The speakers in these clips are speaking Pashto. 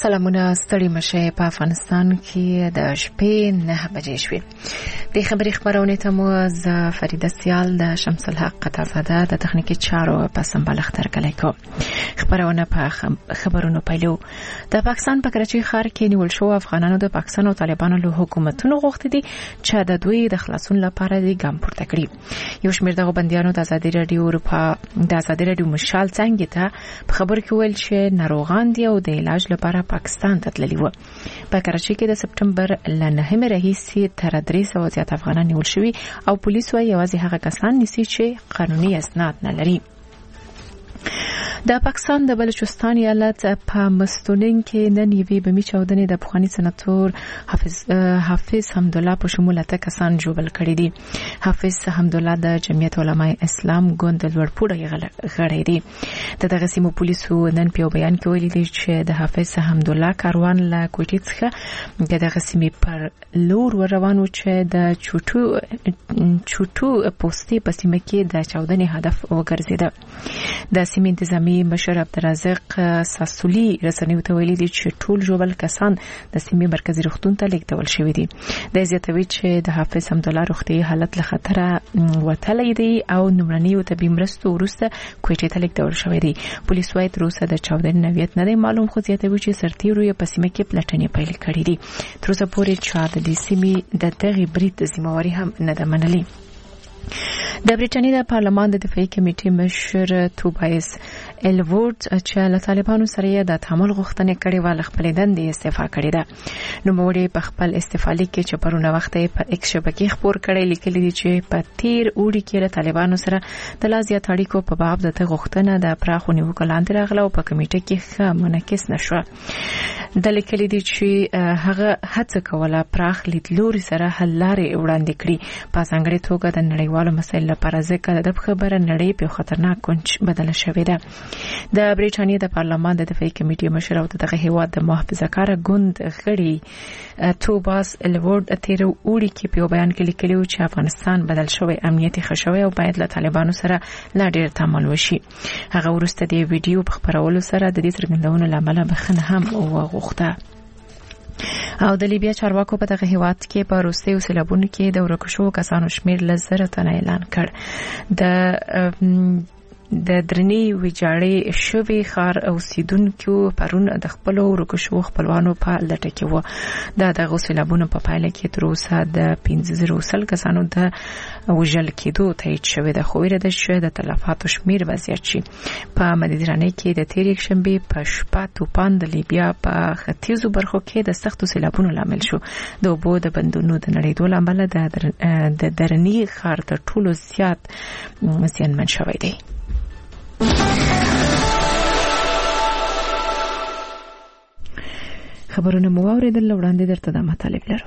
سلامونه ستړي مشه په افغانستان کې د شپې 9 بجې شوې. د خبرونه ته مو ز فریده سیال د شمس الحق قطازاده د تخنیکی چارو په سمبال اختر کلی کو. خبرونه په خبرونو پیلو د پاکستان په کراچۍ ښار کې نیول شو افغانانو د پاکستان او طالبانو له حکومتونو غوښتي دي چې د دوی د خلاصون لپاره د ګام پورته کړي. یو شمېر دغه بندیانو د آزادي رادیو مشال څنګه ته په خبر کې ویل چې ناروغان دي او د علاج لپاره پاکستان ته تللي وو. په کراچۍ کې د سپټمبر ل 9 راهیسې تر 300 زیات افغانان نیول شوي او پولیس وايي یوازې هغه کسان نیسي چې قانوني اسناد نه لري. د پاکستان د بلوچستان ایالت په مستونین کې نن یوې بمي چاودنې د افغاني سناتور حافظ حمدالله په شمول اته کسان جوړل کړي دي. حافظ حمدالله د جمعیت علماء اسلام ګوند لوړپوړی غړی دی. دغه سیمو پولیسو نن په بیان کې ویلي دي چې د حافظ حمدالله کاروان له کوټې څخه دغه سیمې پر لور روانو چې د چوټو پوسټي په سیمه کې د چاودنې هدف وګرځیده. د سیمې انتظامی مشر عبدالرزاق ساسولی رسنیو ته ویلي دي چې ټول جوړل کسان د سیمې مرکزی روغتون ته لیږدول شوي دي. د زیاتوي چې د حافظ حمدالله روغتي حالت له خطره وتلی دی او نمرنیو طبي مرستو وروسته کوټې ته لیږدول شوی دی. پولیس وايي تر اوسه د چاودنې نوعیت نه دی معلوم، خو زیاتوي چې سرتیرو یې په سیمه کې پلټنې پیل کړې دي. تر اوسه پورې چا د دې سیمې د دغه برید ذمہواری هم نه ده منلې. د بریټانیا د پارلمان د دفاعي کمیټې مشر توبایس الورد چې له طالبانو سره د تعامل غوښتنه کړې و خپل دندې استعفا کړې ده. نو موږ په خپل استعفا لیک کې چې پرونه وخت په ایکس شبکې خبر کړی لیکلي دي چې په تیر اوړي کې له طالبانو سره د لازیات اړیکو په باب د غوښتنه د پراخو نیوکو لاندې راغله او په کمیټه کې ښه منعکس نشو. د لیکلي دي چې هغه هڅه کوله پراخ لیدلوري سره حل لارې وړاندې کړي. په څنګه توګه د نړیوالو مسایلو لپاره ځکه د خبره نړۍ په خطرناک کونج بدله شوې ده. د بریټانیا د پارلمان د دفاعي کمیټې مشر او دغه هیواد د محافظه‌کار ګوند غړي توباس الورد تیر اوړي کې په بیان کې لیکلي چې افغانستان بدل شوی، امنیت خښوي او باید له طالبانو سره لا ډیر تعامل وشي. هغه ورسته د ویډیو په خبرولو سره د دې څرګندونو لامل بخنه هم وغوښته. او د لیبیا چارواکو په دغه هیواد کې په روسي سیلابونو کې د ورکشو کسانو شمیر ل 1000 تنه اعلان کړ. د درنی ویجاړې شوی خار اوسیدونکو پرون د خپل ورکشو خپلوانو په لټه کې و. دغه سیلابونو په پایله کې تر اوسه د 1500 کسانو د وژل کېدو تایید شوی ده، خو ویره ده چې د تلفاتو شمیر وزیات شي. په مدیترانه کې د تیر یکشنبه په شپه توپان د لیبیا په ختیځو برخو کې د سختو سیلابونو لامل شو. د اوبو د بندونو د نړیدو لامل د درنی خار تر ټولو زیات زیانمن شوی دی. خبرونه مو اوریدل، وړاندې درته د مطالب لرو.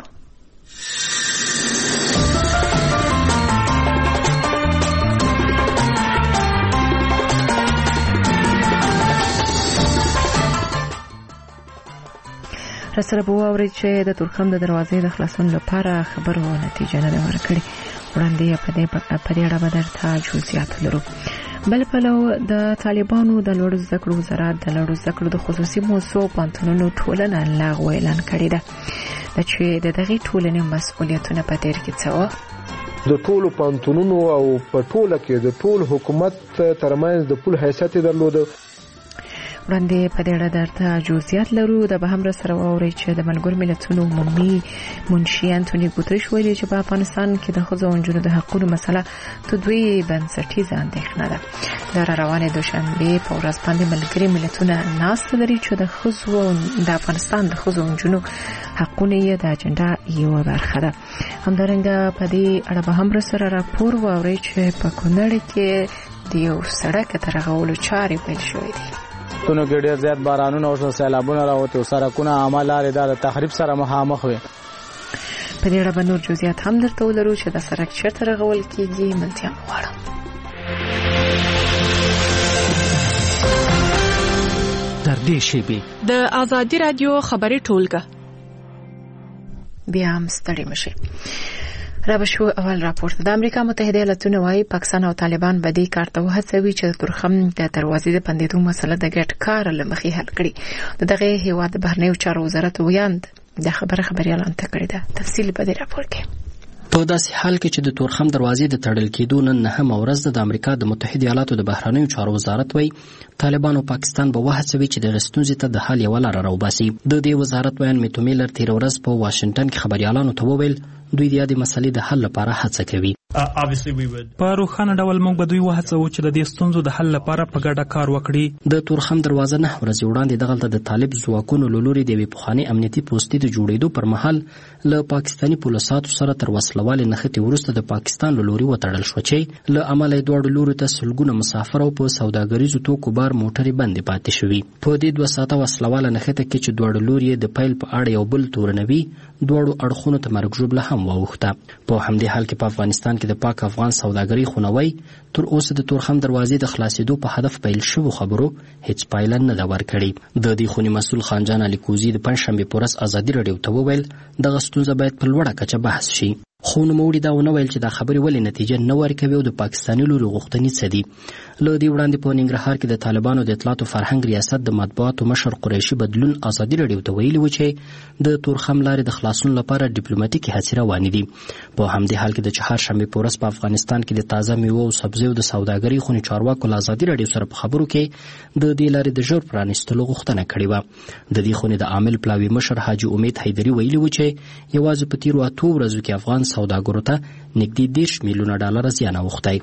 رسره بو اوري چې د ترخم د دروازې د خلاصون لپاره خبرو نتیجه نه ورکړي. وړاندې په دې اړه به درته جزئیات لرو. بل پلو د طالبانو د لوړ زده کړو وزارت د لوړ زده کړو د خصوصي موضوع پانتونونو ټولنه لغوه اعلان کړې ده. چې د دغه ټولنې مسؤلیتونه په تیر کې څه د ټولو پانتونونو او په ټوله کې د ټول حکومت ترمنځ د پول حیثیت درلوده. وړاندې په دې اړه درته جزئیات لرو. د به هم سره واوري چې د ملګرو ملتونو عمومي منشي انټونی ګوتریش ویلي چې په افغانستان کې د ښځو او نجونو د حقوقو مسله ته دوی بنسټیزه اندېښنه ده. د روانې دوشنبه په ورځ باندې ملګري ملتونه ناست لري چې د ښځو د افغانستان د ښځو او نجونو حقونه یې د اجنډا یو برخه ده. همدارنګه په دې اړه به هم سره راپور واوري چې په کونړ کې د یو سړک ترغولو چارې پیل شوې دي. تونو کې ډېر زیات بارانونه او سیلابونه راوته او سړکونه عمل لري د تخریب سره مخامخ وي. په دې اړه به نور جزئیات هم درته ولرو چې د سړک چیرته رغول کیږي. ملتیا غواړم در دې شیبې د آزادي رادیو خبري ټولګه بیا هم ستړي مشه. را بشو اول راپورټ د امریکا متحده ایالاتونه وايي پاکستان او طالبان به دې کار ته وهڅوي چې د تورخم د دروازې د بندېدو مسله د ګډ کار له مخې حل کړي. دغه هیواد د بهرنیو چارو وزارت ویاند د خبري اعلان کړی ده. تفصیل په دې راپور کې. په داسې حال کې چې د تورخم دروازې د تړل کېدو نن 9 ورځ د امریکا د متحده ایالاتو د بهرنیو چارو وزارت وایي طالبان او پاکستان به وهڅوي چې د ستونزې ته د حل یوه لاره راوباسي. د دې وزارت ویان میټو میلر تېره ورځ په واشنګټن کې خبريالانو ته وویل دوی د دې مسلې د حل لپاره هڅه کوي. په روښانه ډول موږ به دوی وهڅوو چې د دې ستونزو د حل لپاره په ګډه کار وکړي. د تورخم دروازه 9 ورځې وړاندې دغلته د طالب ځواکونو له لوري د یوې پخوانۍ امنیتي پوستې د جوړېدو پر مهال له پاکستاني پولیسو سره تر وسلوالې نښتې وروسته د پاکستان له لوري وتړل شو چې له امله یې دواړو لورو ته سلګونه مسافر او په سوداګریزو توکو بار موټرې بندې پاتې شوي. په دې 2 ساعته وسلواله نښته کې چې دواړو لوري د پیل په اړه یو بل تورنوي دواړو اړخونو ته مرګ ژوبله هم واوښته. په همدې حال کې په افغانستان کې د پاک افغان سوداګرۍ خونوي تر اوسه د تورخم دروازې د خلاصېدو په هدف پیل شوو خبرو هیڅ پایله نه ده ورکړې. د دې خونې مسؤل خانجان علي کوزي د پنځشنبې په ورځ ازادي راډیو ته وویل دغه ستونزه باید په لوړه کچه بحث شي. خو نوموړي دا ونه ویل چې دا خبرې ولې نتیجه نه ورکوي او د پاکستاني لوري غوښتنې څه دي. له دې وړاندې په ننګرهار کې د طالبانو د اطلاعاتو فرهنګ ریاست د مطبوعاتو مشر قریشي بدلون ازادي راډیو ته ویلي و چې د تورخم لارې د خلاصون لپاره ډیپلوماټیکي هڅې روانې دي. په همدې حال کې د چهارشنبې په ورځ په افغانستان کې د تازه میوو او سبزیو د سوداګرۍ خونې چارواکو له ازادي راډیو سره په خبرو کې د دې لارې د ژر پرانیستلو غوښتنه کړې وه. د دې خونې د عامل پلاوي مشر حاجي امید حیدري ویلي و چې یوازې په تیرو 8 ورځو کې افغان سوداګرو ته نږدې 10 میلیونه ډالر زیان اوښتی.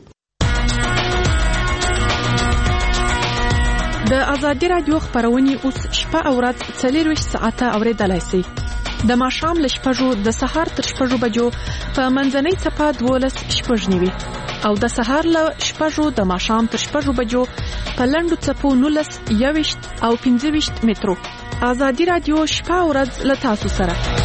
د ازادي راډیو خبرونه اوس شپه او ورځ 24 ساعته اوریدلای شئ. د ماښام له 6 د سهار تر 6 بجو په منځنۍ څپه 12:09 او د سهار له 6 د ماښام تر 6 بجو په لنډو څپو 19 21 او 25 مترو. ازادي راډیو شپه او ورځ له تاسو سره.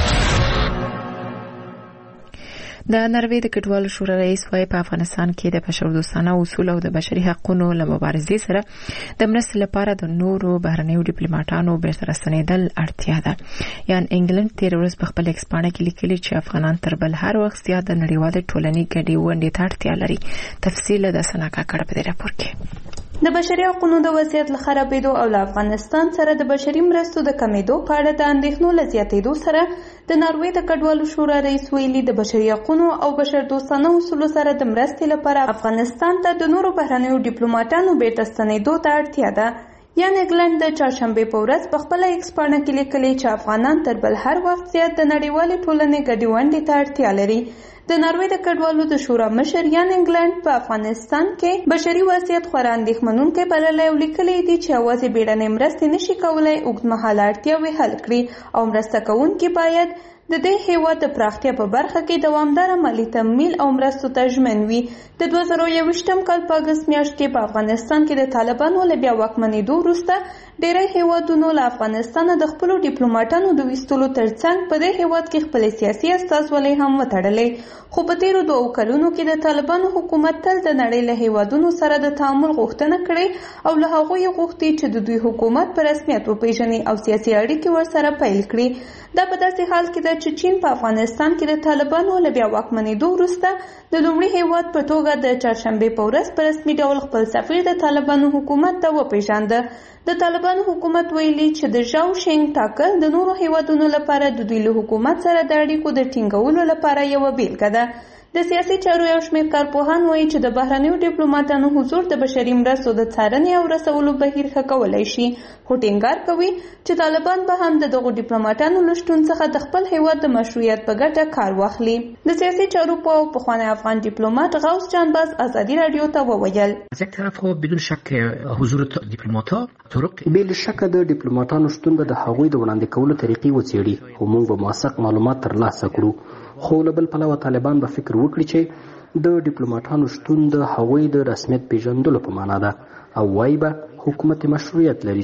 د نروې د کډوالو شورا رئیس وايي په افغانستان کې د بشردوستانه اصول او د بشري حقوقو له مبارزې سره د مرستې لپاره د نورو بهرنیو ډیپلوماټانو بیرته راستنېدل اړتیا ده. یان انګلند تېره ورځ په خپل ایکسپانه کې لیکلي چې افغانان تر بل هر وخت زیات د نړیوالې ټولنې ګډې ونډې ته اړتیا لري. تفصیل د سناکا کړه په دې راپور کې. د بشري حقوقو د وضعیت له خرابېدو او له افغانستان سره د بشري مرستو د کمیدو په اړه د اندېښنو له زیاتېدو سره د نروې د کډوالو شورا رئیس ویلي د بشري حقوقو او بشردوستانه اصولو سره د مرستې لپاره افغانستان ته د نورو بهرنیو ډیپلوماټانو بیرته ستنېدو ته اړتیا ده. یان انګلند د چهارشنبې په ورځ په خپل ایکسپانه کې لیکلي چې افغانان تر بل هر وخت زیات د نړیوالې ټولنې ګډې ونډې ته اړتیا لري. د نروې د کډوالو د شورا مشر یان انګلند په افغانستان کې بشري وضعیت خورا اندېښمنونکی بللی او لیکلی دي چې یوازې بیړنۍ مرستې نشي کولی اوږدمهاله اړتیاوې حل کړي او مرسته کوونکي باید د دې هیواد د پراختیا په برخه کې دوامداره مالي تمویل او مرستو ته ژمن وي. د 2021 کال په اګست میاشت کې په افغانستان کې د طالبانو له بیا واکمنېدو وروسته ډېری هیوادونو له افغانستانه د خپلو ډیپلوماټانو د ویستلو ترڅنګ په دې هیواد کې خپلې سیاسي استازولۍ هم وتړلې. خو په تیرو 2 کلونو کې د طالبانو حکومت تل د نړۍ له هیوادونو سره د تعامل غوښتنه کړې او له هغوی غوښتي چې د دوی حکومت په رسمیت وپیژني او سیاسي اړیکې ورسره پیل کړي. دا په داسې حال کې ده چې چین په افغانستان کې د طالبانو له بیا واکمنېدو وروسته د لومړي هیواد په توګه د چهارشنبې په ورځ په رسمي ډول خپل سفیر د طالبانو حکومت ته وپیژانده. د طالبانو حکومت ویلي چې د ژاو شینګ ټاکل د نورو هیوادونو لپاره د دوی له حکومت سره د اړیکو د ټینګولو لپاره یوه بیلګه ده. د سیاسي چارو یو شمېر کارپوهان وایي چې د بهرنیو ډیپلوماټانو حضور د بشري مرستو د څارنې او رسولو بهیر ښه کولی شي. خو ټینګار کوي چې طالبان به هم د دغو ډیپلوماټانو له شتون څخه د خپل هیواد د مشروعیت په ګټه کار واخلي. د سیاسي چارو په پخوانی افغان ډیپلوماټ غوث جانباز ازادي راډیو ته وویل از یک طرف خو بدون شک حضور دیپلوماټا طرق بل شک د ډیپلوماټانو شتون به د هغوی د وړاندې کولو طریقې وڅېړي او موږ به موثق معلومات ترلاسه کړو. خو له بل پلوه طالبان به فکر وکړي چې د ډیپلوماټانو شتون د هغوی د رسمیت پیژندلو په معنا ده او وایي به حکومت مشروعیت لري چې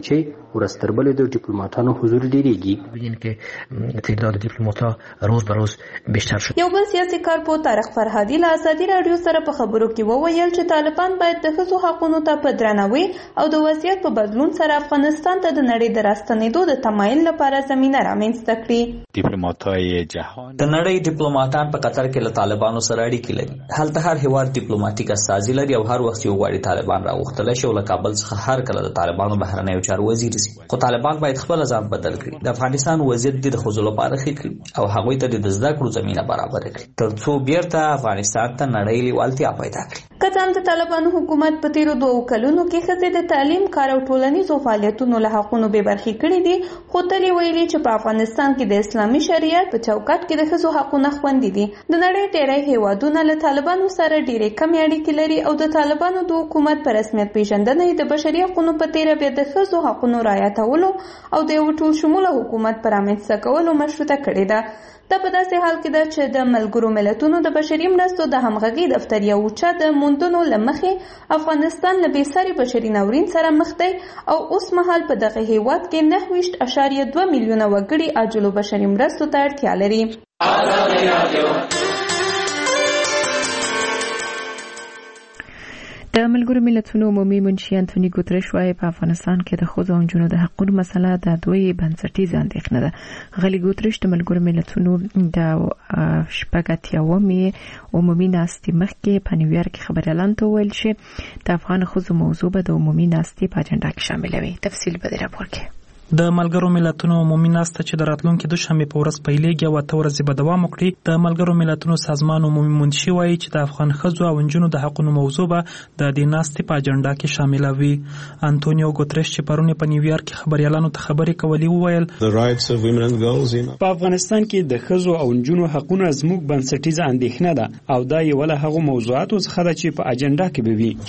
ورځ تر بلې د ډیپلوماټانو حضور ډیریږي. ببینیم که تعداد دیپلمات‌ها روز به روز بیشتر شد. یو بل سیاسي کارپو طارق فرهادي له ازادي راډیو سره په خبرو کې وویل چې طالبان باید د ښځو حقونو ته په درناوي او د وضعیت په بدلون سره افغانستان ته د نړۍ د راستنېدو د تمایل لپاره زمینه رامنځته کړي. ډیپلوماتای جهان د نړۍ ډیپلوماټان په قطر کې له طالبانو سره اړیکې لري. هلته هر هیواد ډیپلوماټیک استازي لري او هر وخت یو غواړي طالبان راوختلی شي او له کابل څخه هر کله د طالبانو بهرنیو چارو وزیر شي. خو طالبان باید خپل ځان بدل کړي. د افغانستان وضعیت د ښځو لپاره ښه کړي او هغوی ته د زده کړو زمینه برابر کړي ترڅو بیرته افغانستان ته نړۍ لیوالتیا پیدا کړي. که څه هم د طالبانو حکومت په تیرو 2 کلونو کې ښځې د تعلیم، کار او ټولنیزو فعالیتونو له حقونو بې برخې کړي دي، خو تل یې ویلي چې په افغانستان کې د اسلامي شریعت په چوکاټ کې د ښځو حقونه خوندي دي. د نړۍ ډېری هیوادونه له طالبانو سره ډېرې کمې اړیکې لري او د طالبانو د حکومت په رسمیت پیژندنه یې د بشري حقونو په تیره بیا د ښځو حقونو رعایتولو او د یو ټول شموله حکومت په رامنځته کولو مشروطه کړې ده. دا په داسې حال کې ده چې د ملګرو ملتونو د بشري مرستو د همغږي دفتر یو اوچه د موندنو له مخې افغانستان له بېساري بشري ناورین سره مخ دی او اوس مهال په دغه هیواد کې 9.2 میلیونه وګړي عاجلو بشري مرستو ته اړتیا لري. د ملګرو ملتونو عمومي منشي انټونی ګوتریش وايي په افغانستان کې د ښځو او نجونو د حقوقو مسله د دوی بنسټیزه اندېښنه ده. غلي ګوتریش د ملګرو ملتونو د 80مې عمومي ناستې مخکې په نیویارک کې خبريالانو ته ویل چې د افغان ښځو موضوع به د عمومي ناستې په اجنډا کې شاملوي. تفصیل به در راپور د ملګرو ملتونو عمومي ناسته چې د راتلونکي دوشنبه په ورځ پیلېږي او 8 ورځې به دوام وکړي. د ملګرو ملتونو سازمان عمومي منشي وایي چې د افغان ښځو او نجونو د حقوقو موضوع به د دې ناستې په اجنډا کې شاملوي. انټونیو ګوتریش چې پرون په نیویارک کې خبريالانو ته خبرې کولې وویل په افغانستان کې د ښځو او نجونو حقوقو زموږ بنسټیزه اندېښنه ده او دا یو له هغو موضوعاتو څخه ده چې په اجنډا کې به وي.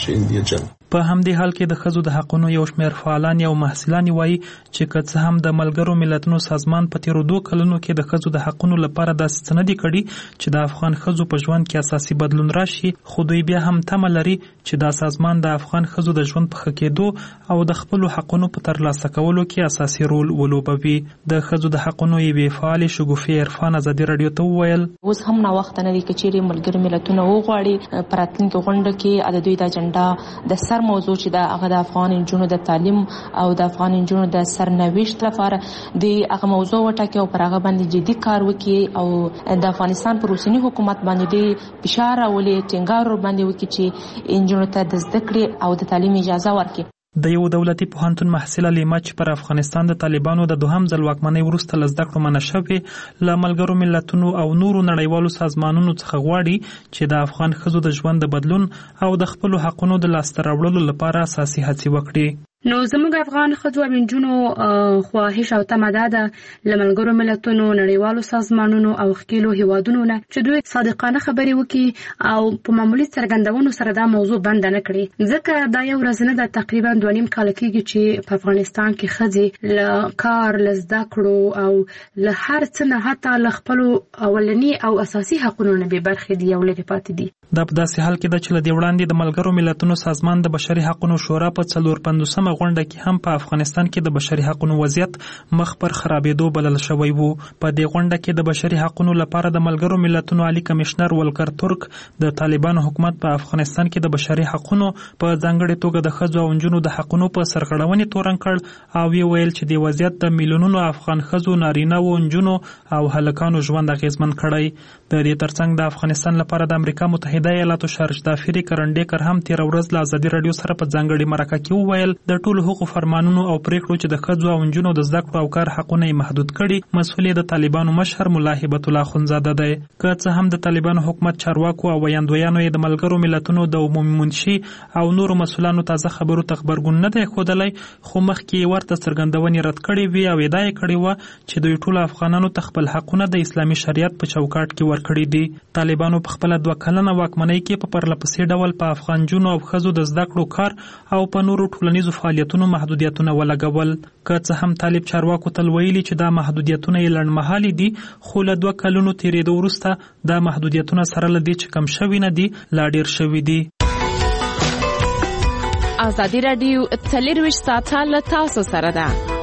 په همدې حال کې د ښځو د حقوقو یو شمېر فعالان او محصلان وایي چې که څه هم د ملګرو ملتونو سازمان په تیرو 2 کلونو کې د ښځو د حقوقو لپاره داسې څه نه دي کړي چې د افغان ښځو په ژوند کې اساسي بدلون راشي، خو دوی بیا هم تمه لري چې دا سازمان د افغان ښځو د ژوند په ښه کېدو او د خپل حقوقو په ترلاسه کولو کې اساسي رول ولوبوي. د ښځو د حقوقو یوې فعال شګوفې عرفان ازادي رادیو ته وویل اوس هم نا وخت نه دي چې ملګرو ملتونو وغواړي پراتلونکو غونډه کې د دوی د اجنډا د سر موضوع چې د هغه د افغان نجونو د تعلیم او د افغان نجونو د سرنوشت لپاره د هغه موضوع وټاکي او پر هغه باندې جدي کار وکړي او د افغانستان پر اوسنی حکومت باندې فشار راولي، ټینګار باندې وکړي چې نجونو ته د زده کړې او د تعلیم اجازه ورکړي. د یو دولتي پوهنتون محصله لیما چې پر افغانستان د طالبانو د دوهم ځل واکمنۍ وروسته له زده کړو منع شوې له ملګرو ملتونو او نورو نړیوالو سازمانونو څخه غواړي چې د افغان ښځو د ژوند د بدلون او د خپلو حقونو د لاسته راوړلو لپاره اساسي هڅې وکړي. نو زموږ افغان ښځو او نجونو خواهش او تمه ده له ملګرو ملتونو، نړیوالو سازمانونو او ښکېلو هیوادونو نه چې دوی صادقانه خبرې وکړي او په معمولي څرګندونو سره دا موضوع بند نه کړي، ځکه دا یو ورځ نه ده، تقریبا 2.5 کال کېږي چې په افغانستان کې ښځې له کار، له زده کړو او له هر څه نه حتی له خپلو اولني او اساسي حقونو نه بې برخې دي او لرې پاتې دي. دا په داسې حال کې ده چې له دې وړاندې د ملګرو ملتونو سازمان د بشري حقوقو شورا په 450مه غونډه کې هم په افغانستان کې د بشري حقوقو وضعیت مخ پر خرابېدو بلل شوی وو. په دې غونډه کې د بشري حقوقو لپاره د ملګرو ملتونو عالی کمشنر ولکر ترک د طالبانو حکومت په افغانستان کې د بشري حقوقو په ځانګړي توګه د ښځو او نجونو د حقوقو په سرغړونې تورن کړ او ویل چې د وضعیت د میلیونونو افغان ښځو، نارینه او نجونو او هلکانو ژوند اغیزمن کړی. د دې ترڅنګ د افغانستان لپاره د امریکا متحده ایالاتو شارجدافری کرنډیکر هم تیر ورځ له ازادي رادیو سره په ځانګړي مرکه کې وویل د ټولو حقوقو فرمانونو او پریکړو چې د ښځو او نجونو د زده کړو او کار حقونه یې محدود کړي مسؤل د طالبانو مشر ملا هبت الله خنزاده دی. که څه هم د طالبانو حکومت چارواکو او ویاندویانو یې د ملګرو ملتونو د عمومي منشي او نورو مسؤلانو تازه خبرو ته خبرګون نه دی ښودلی، خو مخکې ورته څرګندونې رد کړې وي او ادعا یې کړې وه چې دوی ټول افغانانو ته خپل حقونه د اسلامي شریعت په چوکاټ کې ورکړي دي. طالبانو په خپل 2 کلنه واکمنۍ کې په پرلپسې ډول په افغان جنو او ښځو د زده کړو، کار او په نورو ټولنیزو فعالیتونو محدودیتونه ولګول. که څه هم طالب چارواکو تل ویلي چې دا محدودیتونه یې لنډمهالي دي، خو له 2 کلونو تیرېدو وروسته دا محدودیتونه سره له دې چې کم شوي نه دي لا ډېر شوي دي. ازادي رادیو 24 ساعته له تاسو سره ده.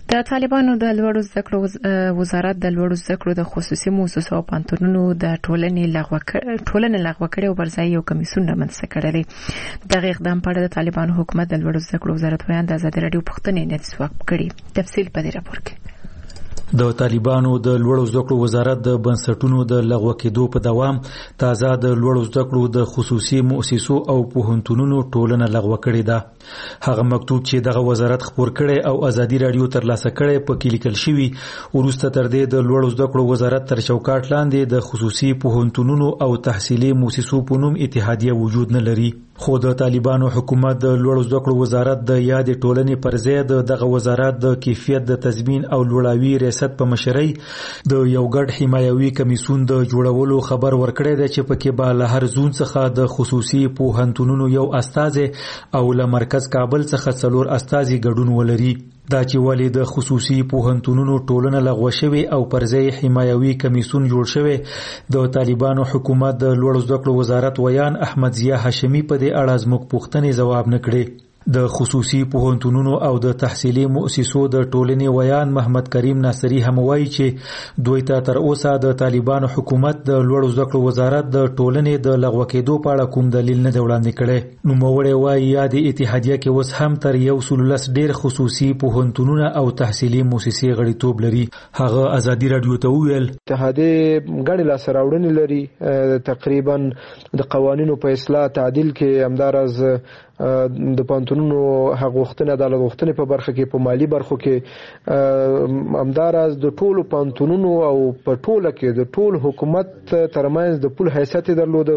د طالبانو د لوړو زده کړو وزارت د لوړو زده کړو د خصوصي مؤسسو او پوهنتونونو د ټولنې لغوه کړې او برځای یو کمیسیون رامنځته کړی دی. دغه اقدام په اړه د طالبانو حکومت د لوړو زده کړو وزارت ویان د ازادي راډیو پوښتنې نه ځواب کړي. تفصیل په دې راپور کې. د طالبانو د لوړو زده کړو وزارت د بنسټونو د لغوه کېدو په دوام تازه د لوړو زده کړو د خصوصي مؤسسو او پوهنتونونو ټولنه لغوه کړې ده. هغه مکتوب چې دغه وزارت خپور کړي او ازادي راډیو ترلاسه کړي په کې لیکل شوی ورسته تر دې د لوړو زده کړو وزارت تر چوکاټ لاندې د خصوصي پوهنتونونو او تحصیلي مؤسسو په نوم اتحادیه وجود نه لري. خو د طالبانو حکومت د لوړو زده کړو وزارت د یاد ټولنې پر ځای دغه وزارت د کیفیت د تضمین او لوړاوي ریاست په مشرۍ د یو ګډ حمایوي کمیسیون د جوړولو خبر ورکړی دی چې پکې به له هر زون څخه د خصوصي پوهنتونونو یو استازی او له مرکز کابل څخه 4 استازي ګډون ولري. دا چې ولې د خصوصي پوهنتونونو ټولنه لغوه شوی او پر ځای حمایوي کمیسیون جوړ شوی د طالبانو حکومت د لوړو زده کړو وزارت ویان احمد ضیا هاشمي په دې اړه زموږ پوښتنې ځواب نه کړې. د خصوصي پوهنتونونو او د تحصیلي مؤسسو د ټولنې ویان محمد کریم ناصری هم وایي چې دوی ته تر اوسه د طالبانو حکومت د لوړو زده کړو وزارت د ټولنې د لغوه کېدو په اړه کوم دلیل نه دی وړاندې کړی. نوموړی وایي یادې اتحادیه کې اوس هم تر 110 ډیر خصوصي پوهنتونونه او تحصیلي مؤسسې غړیتوب لري. هغه ازادي راډیو ته وویل اتحادیه ګڼې لاسته راوړنې لري، تقریبا د قوانینو په اصلاح تعدیل کې همدارز د پوهنتونونو حق غوښتنې عدالت غوښتنې په برخه کې په مالی برخو کې همدارز د ټولو پوهنتونونو او په ټوله کې د ټول حکومت ترمنځ د پول حیثیت درلود.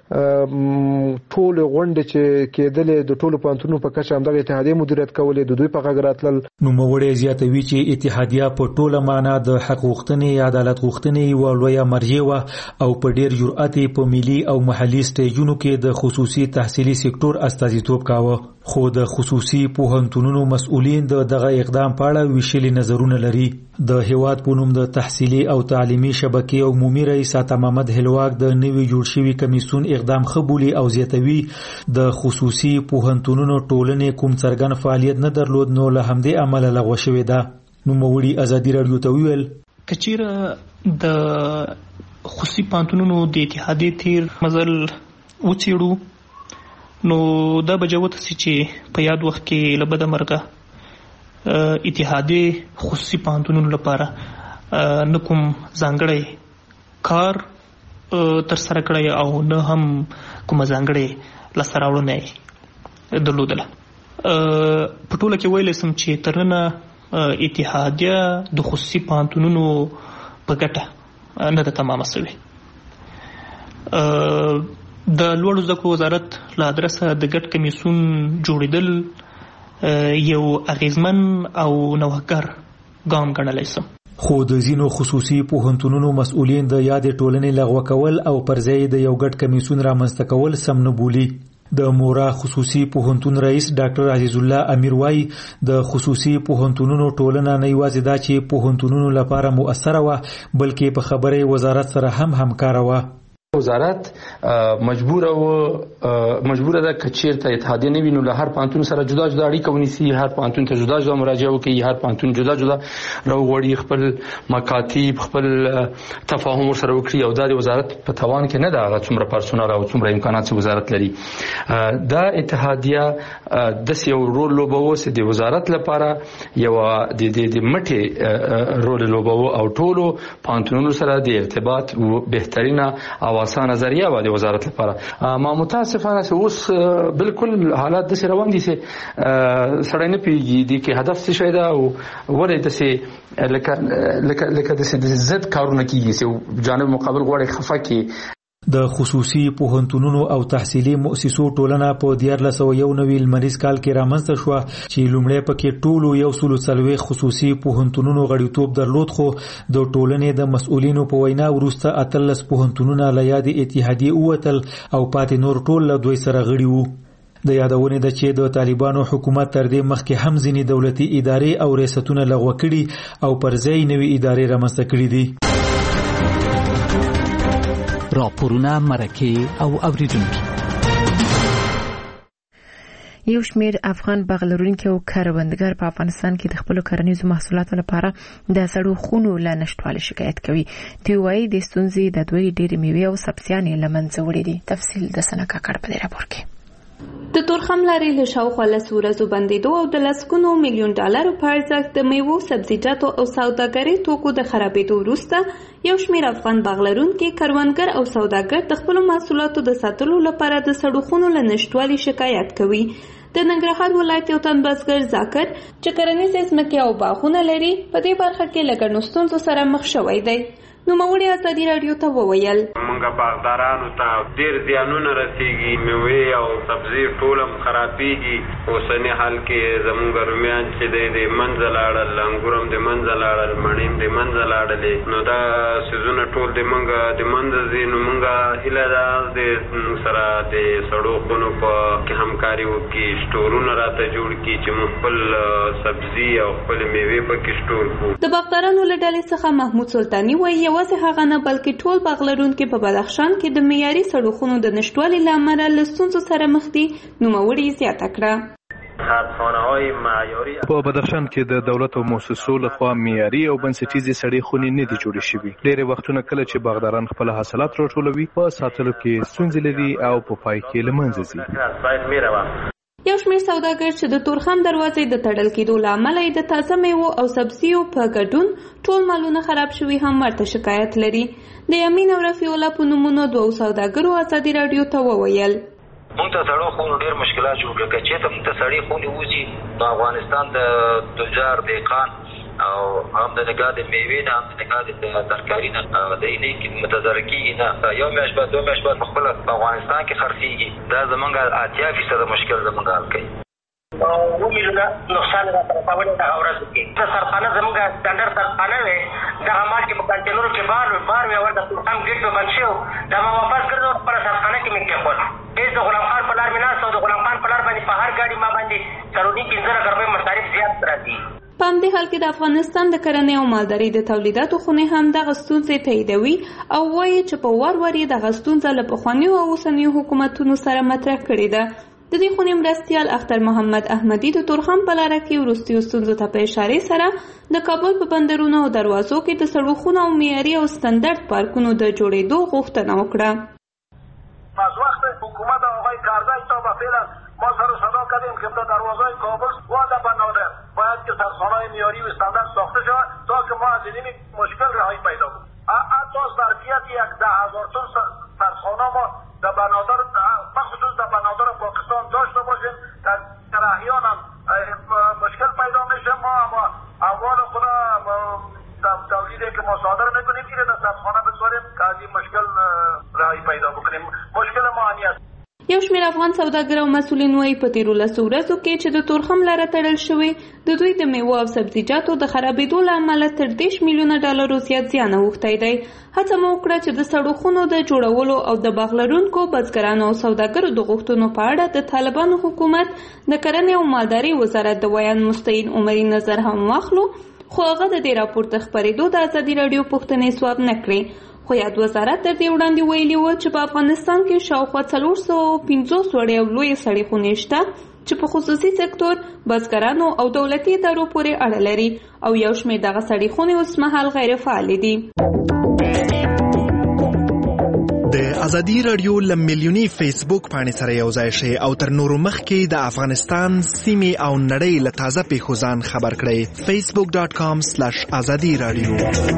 ټول غونډې چې کېدلې د ټولو پوهنتونونو په کچه همدغه اتحادیه مدیریت کولې د دوی په غږ راتلل. نوموړی زیاتوي چې اتحادیه په ټوله معنا د حق غوښتنې عدالت غوښتنې یوه لویه مرجع وه او په ډیر جرأت په ملي او محلي سټیجونو کې د خصوصي تحصیلي سکتور استازیتوب کاوه. خو د خصوصي پوهنتونونو مسؤلین دغه اقدام په اړه ویشلي نظرونه لري. د هیواد په نوم د تحصیلي او تعلیمي شبکې عمومي رئیس عطا محمد هلواک د نوي جوړ شوي کمیسیون اقدام خبولي او زیاتوي د خصوصي پوهنتونونو ټولنې کوم څرګند فعالیت نه درلود نو له همدې امله لغوه شوې ده. نوموړي ازادي راډیو ته وویل کچیره د خصوصي پوهنتونونو د اتحادیې تیر مزل وڅېړو نو دا بجوت سي چې په یاد وخت کې لبد مرګه اتحادیه خصوصي پوهنتونونو لپاره نکوم ځانګړی کار تر سره کړی او نه هم کوم ځانګړی لاسته راوړنه درلودله. په ټوله کې ویلی سم چې تر ننه اتحادیه د خصوصي پوهنتونونو په ګټه نه ده تمامه شوې. د لوړو زده کړو وزارت له ادرسه د ګډ کمیسیون جوړېدل یو اغیزمن او نوښتګر ګام ګڼلی شم. خو د ځینو خصوصي پوهنتونونو مسؤلین د یادې ټولنې لغوه کول او پر ځای د یو ګډ کمیسیون رامنځته کول سم نه بولي. د مورا خصوصي پوهنتون رئیس ډاکټر عزیز الله امیر وایي د خصوصي پوهنتونونو ټولنه نه یوازې دا چې پوهنتونونو لپاره مؤثره وه بلکې په خبرې وزارت سره هم همکاره وه. وزارت مجبوره ده که چیرته اتحادیه نه وي نو له هر پوهنتون سره جدا جدا اړیکه ونیسي، هر پوهنتون ته جدا جدا مراجعه وکړي، هر پوهنتون جدا جدا راوغواړي، خپل مکاتیب خپل تفاهم ورسره وکړي او دا د وزارت په توان کې نه ده هغه څومره پرسونل او څومره امکانات چې وزارت لري. دا اتحادیه داسې یو رول لوبوه چې د وزارت لپاره یوه د مټې رول لوبوه او ټولو پوهنتونونو سره د ارتباط بهترینه او اسانه ذریعہ و د وزارت لپاره. ما متاسفانه چې اوس بالکل حالات داسې روان دي چې سړی نه پوهېږي دې کې هدف څه شی ده او ولې داسې لکه داسې ضد کارونه کېږي چې جانب مقابل غواړي خفه کړي. د خصوصي پوهنتونونو او تحصیلي مؤسسو ټولنه په 1991 لمریز کال کې رامنځته شوه چې لومړی پکې ټولو 140 خصوصي پوهنتونونو غړیتوب درلود خو د ټولنې د مسؤلینو په وینا وروسته 18 پوهنتونونه له یادې اتحادیې ووتل او پاتې نور ټول له دوی سره غړي وو. د یادونې ده چې د طالبانو حکومت تر دې مخکې هم ځینې دولتي ادارې او ریاستونه لغوه کړي او پر ځای نوې ادارې رامنځته کړي دي. راپورونه مرکه او اوریدونکي یو شمېر افغان باغلرونکي او کروندګر په افغانستان کې د خپل کرنیزو محصولاتو لپاره د سړو خونو له نشټوالي شکایت کوي. دوی وايي د ستونزې د دوی ډېرې میوې او سبزیانې له منځه وړي دي. تفصیل د سنه کاکړ په دې راپور کې. د تورخم لارې له شاوخوا 10 ورځو بندېدو او د لسګونو میلیون ډالرو په ارزښت د میوو، سبزیجاتو او سوداګرۍ توکو د خرابېدو وروسته یو شمېر افغان باغلرونکي، کروندګر او سوداګر د خپلو محصولاتو د ساتلو لپاره د سړو خونو له نشټوالي شکایت کوي. د ننګرهار ولایت یو تن بزګر ذاکر چې کرنیزې ځمکې او باغونه لري په دې برخه کې له ګڼو ستونزو سره مخ شوی دی. نوموړي ازادي راډیو ته وویل موږ باغدارانو ته ډېر زیانونه رسېږي، میوې او سبزي ټول هم خرابېږي. اوسني حال کې زموږ رومیان چې دی د منځه لاړل، انګور هم د منځه لاړل، مڼې هم د منځه لاړلې. نو دا سیزونه ټول د موږ د منځه ځي. نو موږ هیله ده د سره د سړو خونو په کې همکاري وکړي، سټورونه راته جوړ کړي چې موږ خپل سبزي او خپل میوې پکې سټور کړو. د باغدارانو له ډلې څخه محمود سلطاني وایي یوازې هغه نه بلکې ټول باغلرونکي په بدخشان کې د معیاري سړو خونو د نشټوالي له امله له ستونزو سره مخ دي. نوموړي زیاته کړه په بدخشان کې د دولت او مؤسسو لخوا معیاري او بنسټیزې سړې خونې نه دي جوړې شوي. ډېری وختونه کله چې باغداران خپل حاصلات راټولوي په ساتلو کې ستونزې لري او په پای کې له منځه ځي. یو شمېر سوداګر چې د تورخم دروازې د تړل کېدو له امله د تازه میوو او سبزیو په ګډون ټول مالونه خراب شوي هم ورته شکایت لري. د یمین او رفیع الله په نومونو دوو سوداګرو ازادي راډیو ته وویل مونږ ته سړو خونو ډېر مشکلات جوړ کړي. چې ته مونږ ته سړې خونې وځي په افغانستان د تجار دهقان او هم د نگاه د میوې نه هم د نگاه د ترکاري نه د اینې کې متضرر نه یو میاشت بعد 2 میاشت بعد خپل په افغانستان کې خرڅېږي. دا زمونږ 80% مشکل زمونږ حل کوي. 2 میلیونه نقصان راته پاوړي د اورز کې د سرخانه زمونږ سټانډرډ سرخانه وي دا مال کې په کنټینرو کې بار وي او د تورخم ګیټ په بند شو دا ما واپس کړو پر سرخانه کې مې کېخول. د غلام خان په لار میناس او د غلام خان په لار باندې په هر ګاډي ما باندې سرونی 15 روپۍ مصارف زیات راځي. په همدې حال کې د افغانستان د کرنې او مالدارۍ د تولیداتو خونې هم دغه ستونزې تاییدوي او وایي چې په وار وار یې دغه ستونزه له پخوانیو او اوسنیو حکومتونو سره مطرح کړې ده. د دې خونې مرستیال اختر محمد احمدي د تورخم په لاره کې وروستیو ستونزو ته په اشارې سره د کابل په بندرونو او دروازو کې د سړو خونو او معیاري او ستندرد پارکونو د جوړېدو غوښتنه وکړه. از وقت حکومت آقای کارزای تا به فعلا ما سر و صدا کردیم که در دروازهای کابل و در بنادر باید که سرخانه‌های معیاری و استاندارد ساخته شود تا که ما از این مشکل رهایی پیدا کنیم. حتی ظرفیت 10,000 تن سرخانه ما در بنادر مخصوص در بنادر پاکستان داشته باشیم در احیان هم مشکل پیدا میشه. ما اما اموال خود تولیدی که ما صادر میکنیم اینه در سرخانه بسپاریم که از این مشکل رهایی پیدا بکنیم. مشکل ما همین است. یو شمېر افغان سوداګر او مسؤلین وایي په تیرو 10 ورځو کې چې د تورخم لاره تړل شوې د دوی د میوو او سبزیجاتو د خرابېدو له امله تر 10 میلیونه ډالرو زیات زیان اوښتی دی. هڅه مو وکړه چې د سړو خونو د جوړولو او د باغلرونکو، بزګرانو او سوداګرو د غوښتنو په اړه د طالبانو حکومت د کرنې او مالدارۍ وزارت د ویان مستعین عمري نظر هم واخلو، خو هغه د دې راپور د خپرېدو د ازادي راډیو پوښتنې ځواب نه کړې. خو یاد وزارت تر دې وړاندې ویلي و چې په افغانستان کې شاوخوا 450 وړې او لویې سړې خونې شته چې په خصوصي سکتور، بزګرانو او دولتي ادارو پورې اړه لري او یو شمېر دغه سړې خونې اوس مهال غیر فعالې دي. د ازادي راډیو ل میلیوني فیسبوک باندې سره یو ځای شئ او تر نورو مخکې د افغانستان سیمې او نړۍ له تازه پیښو ځان خبر کړئ. facebook.com/azadi-radio.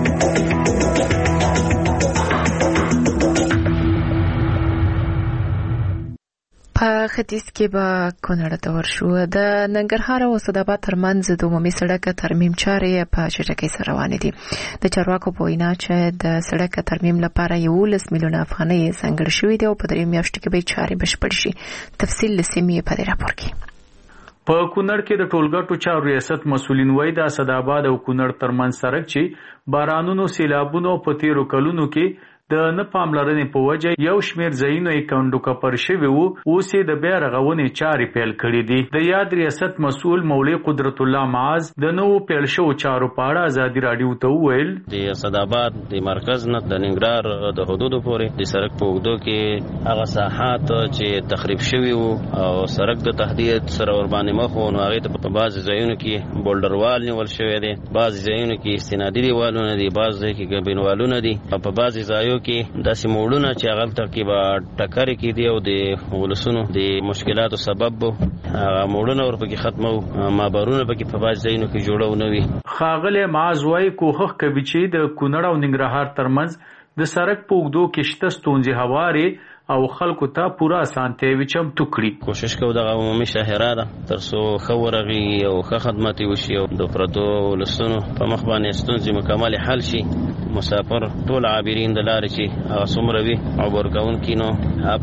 په ختیځ کې به کونړ ته ورشو. د ننګرهار او اسداباد ترمنځ د عمومي سړک ترمیم چارې په چټکۍ سره روانې دي. د چارواکو په وینا چې د سړک ترمیم لپاره 11 میلیونه افغانۍ ځانګړې شوې دي او په 3 میاشتو کې به چارې بشپړ شي. تفصیل له سیمې په دې راپور کې. په کونړ کې د ټولګټو چارو ریاست مسؤلین وایي د اسداباد او کونړ ترمنځ سړک چې بارانونو، سیلابونو په تیرو کلونو کې د نه پاملرنې په وجه یو شمېر ځایونه یې کنډوکپر شوي وو، اوس یې د بیا رغونې چارې پیل کړي دي. د یاد ریاست مسؤل مولوي قدرت الله معاذ د نوو پیل شوو چارو په اړه ازادي راډیو ته وویل د اسداباد د مرکز نه د ننګرهار د حدودو پورې د سړک په اوږدو کې هغه ساحات چې تخریب شوي وو او سړک د تهدید سره ورباندې مخ وو، نو هغې ته په بعضې ځایونو کې بولډر وال نیول شوی دی، بعضې ځایونو کې استنادي دیوالونه دي، بعض ځای کې ګبین والونه دي، او په بعضې ځایو کې داسې موړونه چې هغلته کې به ټکرې کېدي او د ولسونو د مشکلاتو سبب به هغه موړونه ورپکې ختمه وو، مابرونه پکې په بعضې ځایونو کې جوړه نه وي. ښاغلی معاذ وایي کوښښ کوي چې د کونړ او ننګرهار ترمنځ د سړک په اوږدو کې شته ستونزې هوارې او خلکو ته پوره اسانتیاوې چمتو کړي. کوشش کوو دغه عمومي شاهرا ده تر څو ښه ورغېږي او ښه خدمت یې وشي او د پردو ولسونو په مخ باندې ستونزې مکمل حل شي. مسافر ټول عابرین د لارې چې هغه څومره وي عبور کوونکي نو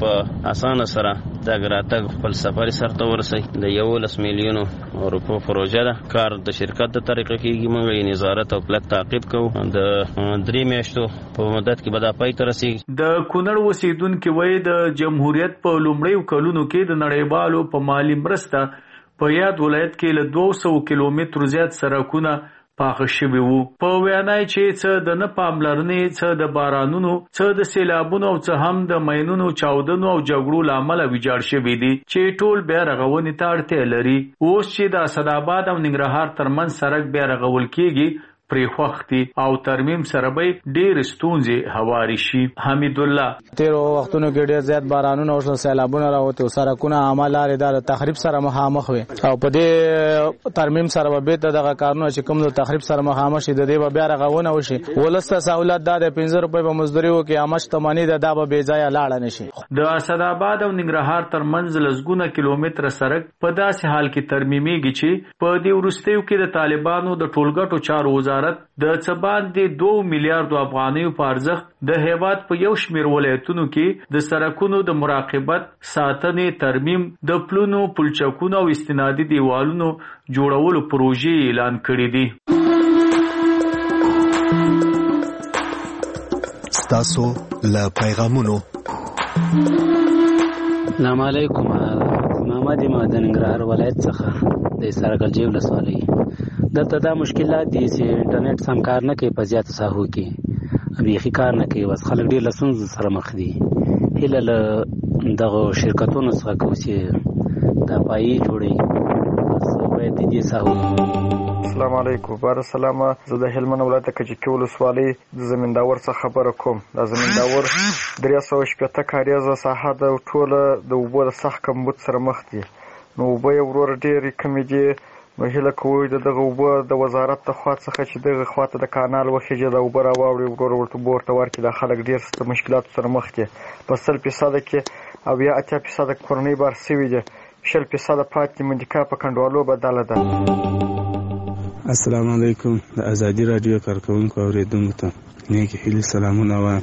په اسانه سره تګ راتګ خپل سفر سرته ورسوي. د 11 میلیونو روپو پروژه ده، کار د شرکت د طریقه کېږي، موږ یې نظارت او کلک تعقیب کوو. د 3 میاشتو په مدت کې به دا پای ته رسېږي. د کونړ اوسېدونکي وایي د جمهوریت په لومړیو کلونو کې د نړیوالو په مالي مرسته په یاد ولایت کې له 200 کیلومترو زیات سړکونه پاخه شوي وو. په ویانای چې څه د نه پاملرنې، څه د بارانونو، څه د سیلابونو او څه هم د ماینونو چاودنو او جګړو له امله ویجاړ شوي دي چې ټول بیا رغونې ته اړتیا لري. اوس چې د اسداباد او ننګرهار ترمنځ سړک بیا رغول کېږي پرې خوښ دي او ترمیم سره به ډېرې ستونزې هوارې شي. حمید الله تیرو وختونو کې ډېر زیات بارانونه او سیلابونه راوتي او سړکونه عامه لارې د تخریب سره مخامخ وي او په دې ترمیم سره به بیرته دغه کارونه چې کوم د تخریب سره مخامخ شي د دې به بیا رغونه وشي. ولس ته سهولت دا د 15 روپۍ په مزدوري وکړي، عامه شتمني دا به بې ځایه لاړه نه شي. د اسداباد او ننګرهار ترمنځ لسګونه کیلومتره سړک په داسې حال کې ترمیمېږي چې په دې وروستیو کې د طالبانو د ټولګټو چارو وزارت د څه باندې 2 میلیارډ افغانیو په ارزښت د هیواد په یو شمېر ولایتونو کې د سړکونو د مراقبت، ساتنې، ترمیم، د پلونو، پلچکونو او استنادي دیوالونو جوړولو پروژې اعلان کړې دي. ستاسو له پیغامونو. السلام علیکم. محمد امام د ننګرهار ولایت څخه د سرګلجی ولسوالۍ. دلته دا مشکلات دي چې انټرنیټ سم کار نه کوي په زیاتو ساحو کې، بیخي کار نه کوي، بس خلک ډېر له ستونزو سره مخ دي. هیله له دغه شرکتونو څخه کوو چې دا پایې جوړوي، بس باید د دې ساحو. السلام علیکم. بار سلام. زه د هلمند ولایت کجکی ولسوالۍ د زمینداور څخه خبره کوم. د زمینداور 380 کاریزه ساحه د ټوله د اوبو د سخت کمبود سره مخ دي. نو اوبه یې ورور ډېرې کمې دي. نو هیله کوو د دغه اوبه د وزارت د خوا څخه چې دغه خواته د کانال وخیږي د اوبه راواوړي ورور ورته ورته ورکړي. دا خلک ډېر ستر مشکلاتو سره مخ دي. په 100% کې او یا 80% کورنۍ بار سوي دي، 20% پاتې منډیکا په کنډوالو بدله ده. السلام علیکم. د ازادي راډیو کارکونکو اوریدونکو ته نیک هیلې سلامونه وایم.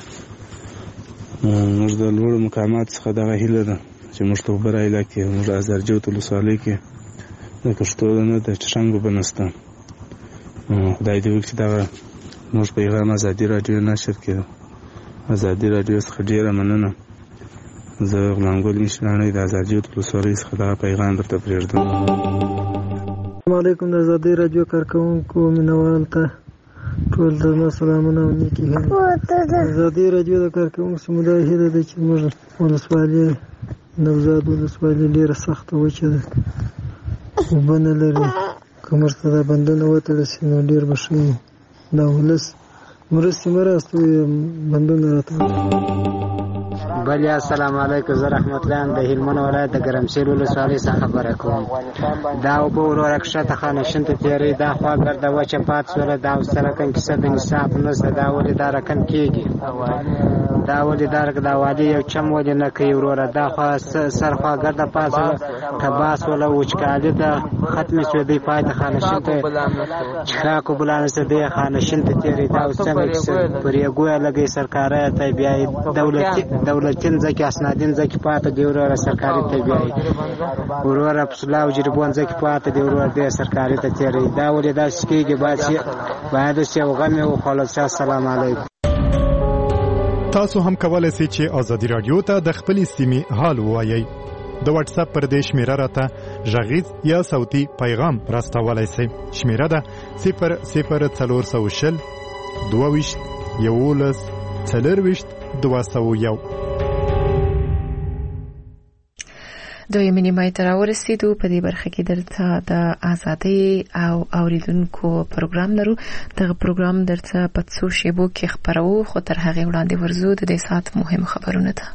موږ د لوړو مقامات څخه دغه هیله ده چې موږ ته اوبه را ایله کړي. موږ ازارجوت ولسوالۍ کې د پښتو نه د چشنګو به نسته. خدای دې وکړي چې دغه موږ پیغام ازادي راډیو نشر کړي. ازادي راډیو څخه ډېره مننه. زه غلامګل مشرانۍ د ازارجوت ولسوالۍ څخه دغه پیغام درته پرېږدم. السلام علیکم. د ازادي راډیو کارکوونکو مینوال ته ټول درنه سلامونه او نیکې هیلې. ازادي راډیو د کارکوونکو سمودای هیله ده چې موږ ولسوالۍ نوزاد ولسوالۍ ډېره سخته وچه ده، اوبه نه لري. که موږ ته دا بندونه وتړل سي نو ډېر به ښه وي. دا ولس مرستې مه راستوي، بندونه راته. بله السلام علیکم. زه رحمت الله یم د هلمند ولایت د ګرمسیر ولسوالۍ څخه خبره کوم. دا اوبه وروره کښته خانشین ته تېرې، دا خوا ګرده وچه پاتې شوله. دا اوس سرکن کیسه د نصاب نشته. دا ولې دا رقم کېږي؟ دا ولې دا والي یو چم ولې نه کوي وروره؟ دا خوا سرخوا ګرده پاتې شوله، تباس وله، وچکالي ده، ختمې شوې. دوی پاتې خانشین ته چښاک اوبه لا نشته، دی خانشین ته تېرې. دا اوس څنګه کیسه پر یګویه لګوي سرکاره ته بیا دولتي ځکه اسنادین ځکه پاتې دی وروره سرکاري ته بیایي. وروره پسلا او جریبون ځکه پاتې دی وروره دی سرکاري ته تېرې. دا ولې داسې کېږي؟ باید چې یو غم یې وخوړل شي. السلام علیکم. تاسو هم کولای شئ چې ازادي رادیو ته د خپلې سیمې حال ووایئ. د واتس اپ پر دې شمیره راته غږیز یا صوتي پیغام راستولای شئ. شمیره ده 00420 22 11 4 دویمې نیمه ته راورسېدو. په دې برخه کې درته د ازادۍ او اوریدونکو پروګرام لرو. دغه پروګرام درته په څو شیبو کې خپرو، خو تر هغې وړاندې ورځو د دې ساعت مهم خبرونه ته.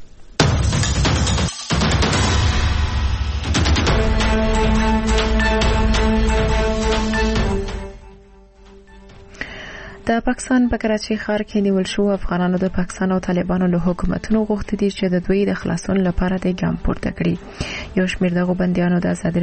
د پاکستان په کراچۍ ښار کې نیول شو افغانانو د پاکستان او طالبانو له حکومتونو غوښتي دي چې د دوی د خلاصون لپاره د ګام پورته کړي. یو شمېر دغه بندیانو د ازادي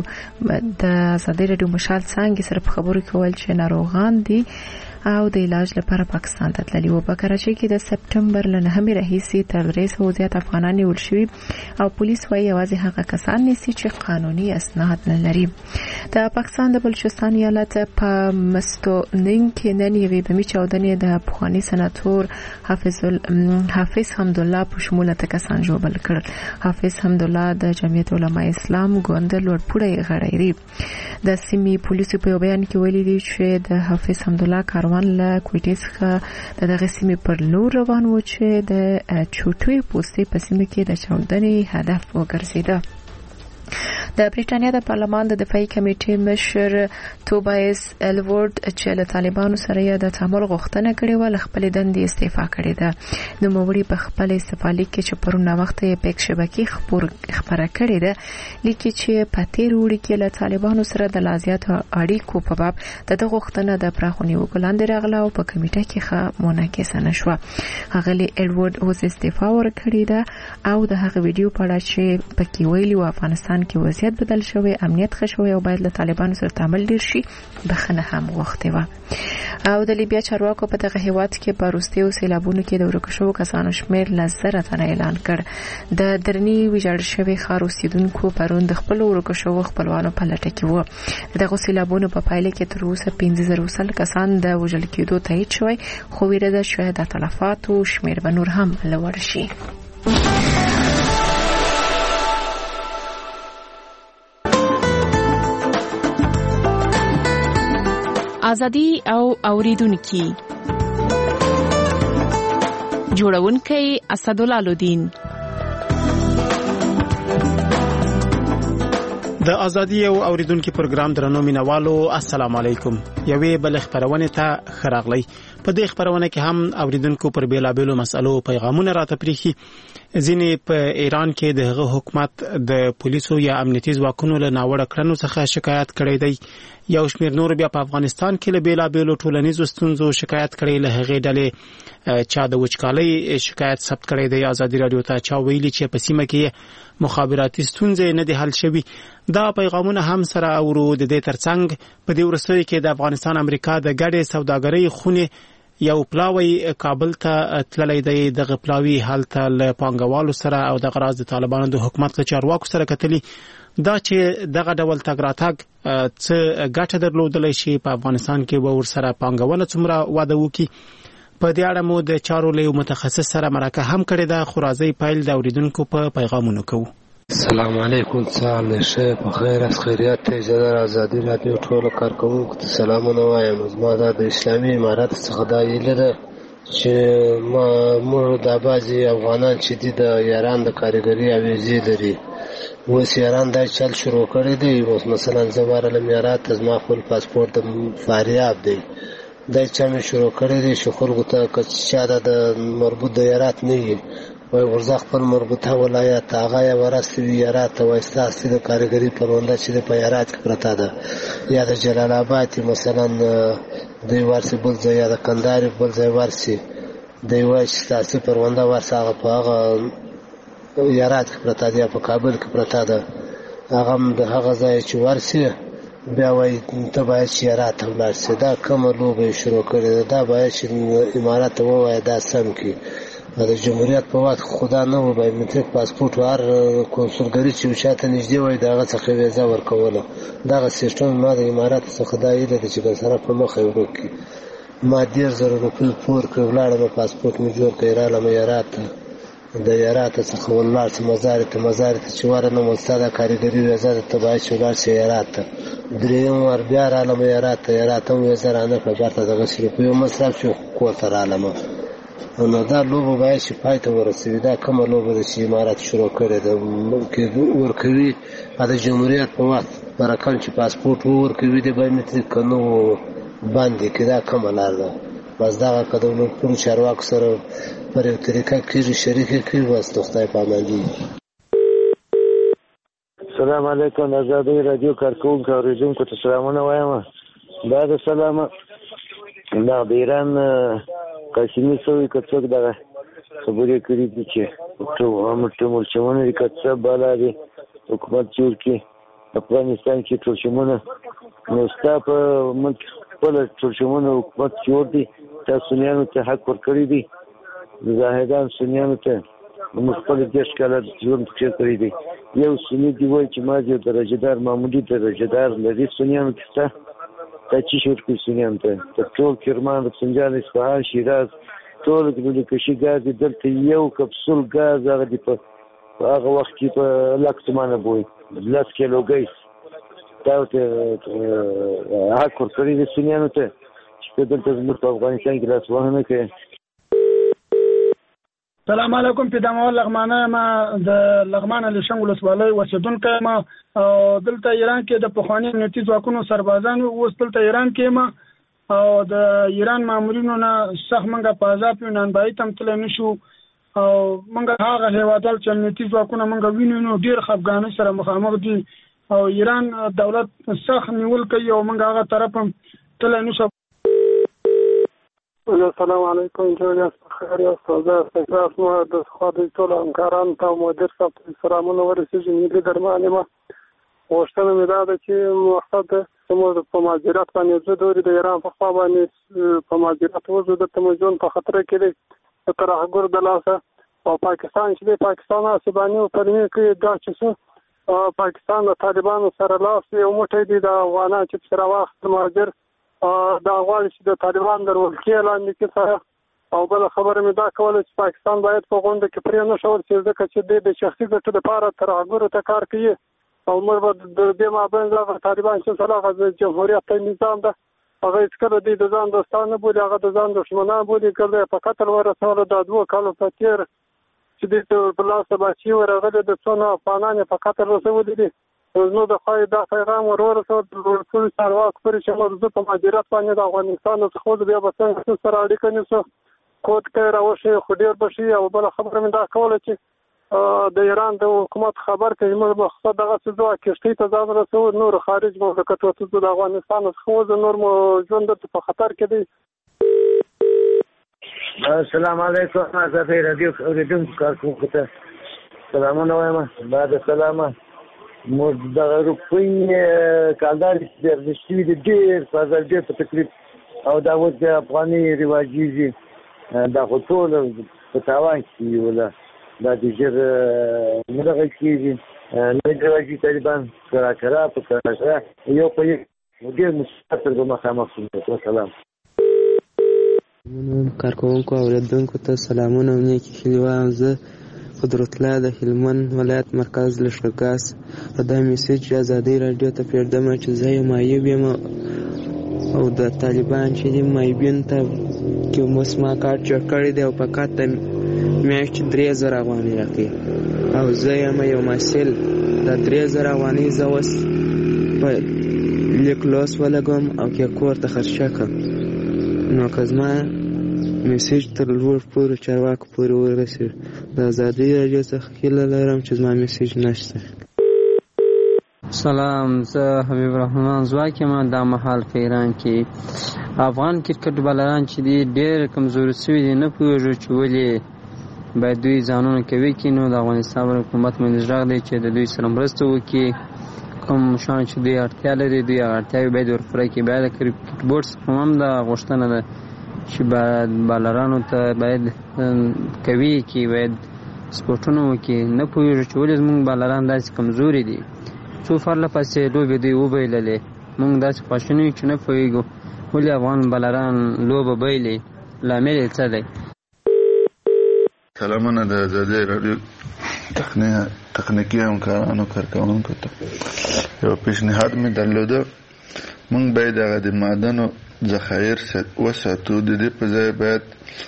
رادیو مشال څانګې سره په خبرو کې وویل چې ناروغان دي او د علاج لپاره پاکستان ته تللي وو. په کراچۍ کې د سپټمبر له 9مې راهیسې تر 300 زیات افغانان نیول شوي او پولیس وايي یوازې هغه کسان نیسي چې قانوني اسناد نه لري. د پاکستان د بلوچستان ایالت په مستونګ کې نن یوې بمي چاودنې د افغاني سناتور حافظ حمدالله په شمول اته کسان ژوبل کړل. حافظ حمدالله د جمعیت علماء اسلام ګوند لوړپوړی غړی دی. د سیمې پولیسو په بیان کې ویلي دي چې د حافظ حمدالله کاروان له کوټې څخه دغه سیمې پر لور روان و چې د چوټوي پوستې په سیمه کې د چاودنې هدف وګرځیده. د بریټانیا د پارلمان د دفاعي کمیټې مشر توبایس الورد چې له طالبانو سره یې د تعامل غوښتنه کړې و له خپلې دندې استعفا کړې ده. نوموړي په خپل استعفا لیک کې چې پرون وخت یې پیک شبکې خبره کړې ده لیکي چې په تیر وړي کې له طالبانو سره د لازیاتو اړیکو په باب د غوښتنه د پراخونی وګلاندې راغله او په کمیټه کې ښه مناقشه نشوه. هغه الورد اوس استعفا ورکړې ده او د هغه ویډیو په اړه چې پکې ویلي و افغانستان کې وضعیت بدل شوی، امنیت ښه شوی او باید له طالبانو سره تعامل ډیر شي، بخنه هم غوښتې و. او د لیبیا چارواکو په دغه هیواد کې په وروستیو سیلابونو کې د ورکو شوو کسانو شمېر له 1000 تنه اعلان کړ. د درنی ویجاړ شوی ښار اوسیدونکو پرون د خپل ورکو شوو خپلوانو په لټه کې وو. دغه سیلابونو په پایله کې تر اوسه 15000 کسان د وژل کېدو تایید شوی، خو ویره ده چې د تلفاتو شمېر به نور هم لوړ شي. ازادي او اوریدونکو جوړونکي اسدالله لودین. د ازادي او اوریدونکو پروګرام درنو مینوالو السلام علیکم. یوې بل خبرونه ته خراغلی. په دې خبرونه کې هم اوریدونکو پر بیلابېلو مسالو پیغامونه راته پریخي. ځینې په ایران کې د حکومت د پولیسو یا امنیتي ځواکونو له ناوړه کړنو څخه شکایت کړی دی. یو شمېر نور بیا په افغانستان کې له بیلابېلو ټولنیزو ستونزو شکایت کړی. له هغې ډلې چا د وچکالۍ شکایت ثبت کړی دی. ازادي رادیو ته چا ویلي چې په سیمه کې مخابراتي ستونزې نه دي حل شوي. دا پیغامونه هم سره اورو. د دې ترڅنګ په دې وروستیو کې د افغانستان امریکا د ګډې سوداګرۍ خونې یو پلاوی کابل ته تللی دی. دغه پلاوی هلته له پانګوالو سره او د غراض د طالبانو د حکومت له چارواکو سره کتلی. دا چې دغه ډول تګ راتګ څه ګټه درلودلی شي، په افغانستان کې به ورسره پانګونه څومره واده وکړي، په دې اړه مو د چارو له متخصص سره مرکه هم کړې ده. خو راځئ پیل د اوریدونکو په پیغامونو کوو. السلام علیکم. سلام نشه په خیر اس خیریت ته زړه ازادي رادیو ټول کارکونکو ته سلامونه وایم. زما د اسلامي امارات څخه دا یله ده چې موږ د بازي افغانان چې د ایران د کارګری اویزي لري. اوس ایران دا چل شروع کړی دی. اوس مثلا زماره امارات زما خپل پاسپورت فاریاب دی. دا چې مې شروع کړی دی چې خلکو ته چې د مربوط د ایرات نه وي وای ورځ خپل مربوطه ولایت هغه ورسته ایرات او استاسي د کارګری پرونده چې په ایرات کې پرتا ده، یا د جلال آباد مثلا د ورسې بل ځای د کندهار بل ځای ورسې د وای استاسي پرونده ورسه په هغه ایرات کې پرتا ده، په کابل کې پرتا ده. هغه د هغه ځای چې ورسې بیا وای ته باید چې ایرات ولاړ شې. دا کومه لوبه شروع کړې ده. دا باید چې امارات ووایي دا سم کې د جمهوریت په وخت خدا نه و بایومټریک پاسپورت وار کنسولګری چې وشاته نږدې وای دغه څخه ویزا ورکوله. دغه سیستم ما د امارات څخه دایله چې سره په مخه ورکی ما 10,000 روپۍ پور کړ، ولاړم پاسپورټ مې جوړ کړ، رالم یارات ته. د یارات څخه ولاړ چې مزار ته چې ورنم ستا د کارګري ویزه ده ته باید چې ولاړ شې یارات ته. درېیم وار بیا رالم یارات ته مې ویزه رانه کړه، بېرته دغسې روپیو مصرف شو، کور ته رالم. نو دا لوبه باید چې پای ته ورسوي. دا کومه لوبه ده چې امارات شروع کړې ده، ورکوي د جمهوریت په وخت برکان چې پاسپورټ ورکوي د بایومټریک که نه باندې کې. دا کومه لار ده؟ بس دغه که دولتپورو چارواکو سره پر یو طریقه کېږي شریکې کړي، بس د خدای په امان دي. سلام علیکم. ازادۍ راډیو کارکوونکو اورېدونکو ته سلامونه وایم. دا د سلامه دا د ایران قاسمي سوي که څوک دغه خبرې کړي دي چې ټولشمونه دي که څه بالا دي حکومت جوړ کړي افغانستان کې ټولشمونه. نو ستا په ملک خپله ټولشمونه حکومت جوړ دي، تا سنیانو ته حق ورکړی دي، زاهدان سنیانو ته موږ خپل 10 کاله ژوند پکې کړی دی. یو سني دی وایي چې ما یو درجهدار معمولي درجهدار لري سنیانو کې ستا چې شي ورکوي سنیانو ته. ټول کرمان، رفسنجان، اصفهان، شیراز ټول کشي ګاز دي. دلته یو کپسول ګاز هغه دی په هغه وخت کې په لک تومانه بوي 10 کیلو ګیس. دا ورته حق ورکړی دی سنیانو ته چې دلته زموږ په افغانستان کې لاس وهنه کوي. سلام علیکم. پیدامول لغمانه ما د لغمانه لشنګ ولسوالۍ اوسیدونکی ما. دلته ایران کې د پخواني امنیتي ځواکونو سربازانو اوس دلته ایران کې ما او د ایران مامورینو نه سخت منګه په عذاب یو نانبایي ته هم تللی نه شو. او منګه هغه هېوادوال چې امنیتي ځواکونه منګه وینو نو ډېر خفګانۍ سره مخامخ دي او ایران دولت سخت نیول کوي او منګه هغه طرف هم تللی نه شو. السلام علیکم. جوړیاست بخیر یاست؟ زه استقرار مو د خوا د ټولو همکارانو ته او مدیر صاحب ته سلامونه ورسېږي. ملي درمان یم. غوښتنه مې دا ده چې مقصد زموږ په مهاجرت باندې زه دورې د ایران په خوا باندې په مهاجرت وځو، دلته مو ژوند په خطره کې دی د ترهګر د لاسه. او پاکستان چې دی پاکستان اسباني او پرمې کوي دا چې څه پاکستان د طالبانو سره لاس یو موټی دی د افغانان چې پسې راواخېست مهاجر دا غواړي چې د طالبان د ولکې لاندې کې سره. او بله خبره مې دا کوله چې پاکستان باید په غونډه کې پرې نه ښول چې ځکه چې دی د شخصي ګټو دپاره ترهګرو ته کار کوي او موږ به د دې مابین دغه طالبان چې هغه د جمهوریت نظام ده هغه هېڅکله دوی د ځان دوستان نه بولي، هغه د ځان دښمنان بولي. که دی په قتل ورسوله دا 2 کالو په تېر چې دوی ته په لاسه بچي ورغلي د څونه افغانان یې په قتل رسولي دي. نو د خدای دا پیغام ورسول ټول چارواکو پورې چې موږ زه په مهاجرت باندې د افغانستان څخه وځو، بیا به څنګه سره اړیکه نیسو، کود کوي راوشي خو ډېر به شي. او بله خبره مې دا کوله چې د ایران د حکومت خبر کوي موږ مقصد دغسې ځو کښتۍ ته ځان رسو، نور خارج مملکت وځو د افغانستان څخه وځو، نور مو ژوند دلته په خطر کې دی. السلام علیکم. ازادۍ راډیو اورېدونکو کارکوونکو ته سلامونه وایم. بعد سلامه موږ دغه روپۍ کالدار چې ارزښت شوي دي ډېر ډېر په تکلیف او دا اوس د افغاني رواجېږي دا خو ټول په تاوان کې وله دا د ژر نه دغه کېږي نه رواجي طالبان کرا په کرا یو په یو ډېر مشکلات سره به مخامخ شو. وسلام. کارکوونکو او اورېدونکو ته سلامونه او نیکې هیلې وایم. زه قدرت الله د هلمند ولایت مرکز لښکرګاه دا میسج ازادۍ راډیو ته پرېږدم چې زه یو معیوب یم او د طالبان چې دي معیوبینو ته اوس ما کارت جوړ کړی دی او فقط د میاشتې 3000 افغانۍ راکوي او زه یم یو محصل. دا 3000 افغانۍ زه اوس په لیک لوست ولګوم او که کور ته خرچه کړم نو که زما میسیج تر لوړ پورې چارواکو پورې ورسېږي. د ازادۍ راډیو څخه هیله لرم چې زما میسیج نشته. سلام، زه حبیب الرحمن ځواک یم. دا مهال په ایران کې افغان کرکټ بالران چې دي ډېر کمزوري شوي دي، نه پوهېږو چې ولې باید دوی ځانونه کوي کړي. نو د افغانستان حکومت باندې غږ دی چې د دوی سره مرسته وکړي، کوم شیان چې دوی اړتیا لري دوی هغه اړتیاوې باید ورپوره کړي. بیا د کرکټ بورډ څخه هم دا غوښتنه ده چې باید بالرانو ته باید کوي کې باید سپورټونه وکړي. نه پوهېږو چې ولې زموږ بالران داسې کمزوري دي. څو پرله پسې لوبې دوی وبایللې، موږ داسې خواشیني یو چې نه پوهېږو ولې افغان بالران لوبه بایلي لامل یې څه دی؟ سلامونه د آزادۍ راډیو تخنیکي همکارانو کارکوونکو ته یو پیشنهاد مې درلوده. موږ باید هغه د معدنو ذخایر وساتو. د دې په ځای باید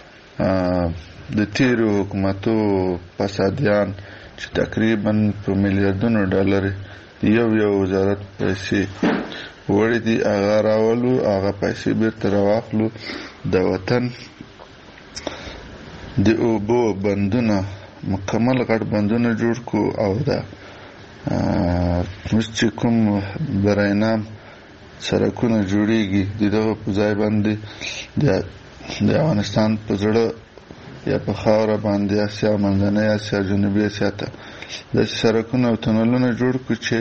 د تیرو حکومتو فسادیان چې تقریبا په میلیاردونو ډالر یو وزارت پیسې وړي دي هغه راولو، هغه پیسې بیرته راواخلو، د وطن د اوبو بندونه مکمل غټ بندونه جوړ کو او دا چې کوم براینام سړکونه جوړیږي د دغه په ځای باندې د افغانستان په زړه یا په خاوره باندې اسیا منځنۍ اسیا جنوبي اسیا ته د سړکونه او تونلونه جوړ کو چې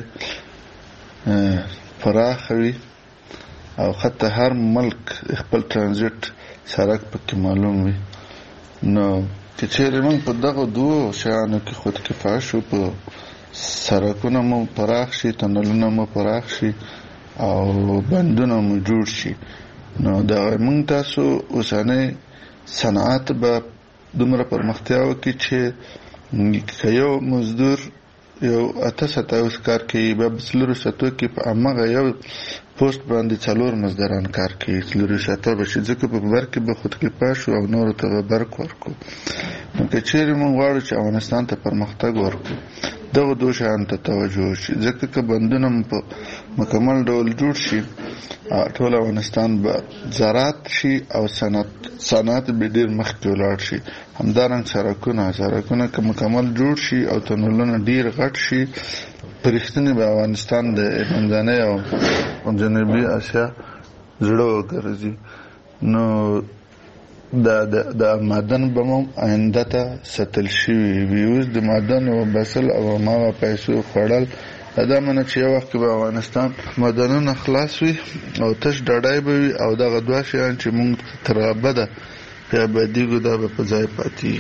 پراخ وي او حتی هر ملک خپل ترانزیت سړک پکې معلوم وي. نو چې چیرې موږ په دغه دوه شیانو کې خود کفایه شو، په سړکونه مو پراخ شي، تونلونه مو پراخ شي او بندونه مو جوړ شي، نو دا موږ تاسو اوسنۍ صنعت به دومره پرمختیا وکړي چې یو مزدور یو 8 کار کوي به 4 کې په هماغه یو پوسټ باندې 4 مزدوران کار کوي. 4 به شي ځکه په بر کې به خود کفایه شو او نور ته به برک ورکو. نو که چیرې موږ غواړو چې افغانستان ته پرمختګ ورکو دغه دوه شیانو ته توجه وشي، ځکه که بندونه په مکمل ډول جوړ شي ټول افغانستان به زراعت شي او صنعت به ډیر مخکې ولاړ شي. همدارنګ سړکونه که مکمل جوړ شي او تونلونه ډیر غټ شي په رښتینې به افغانستان د منځنۍ او جنوبي اسیا زړه وګرځي. نو د معدن به مو آینده ته ساتل شوي وي. اوس د معدن او بسل او هماغه پیسو خوړل دا منه چې یو وخت به افغانستان معدنونه خلاص وي او تش ډاډای به وي او دغه دوه شیان چې موږ تر ابده په ابدیږو دا به په ځای پاتې.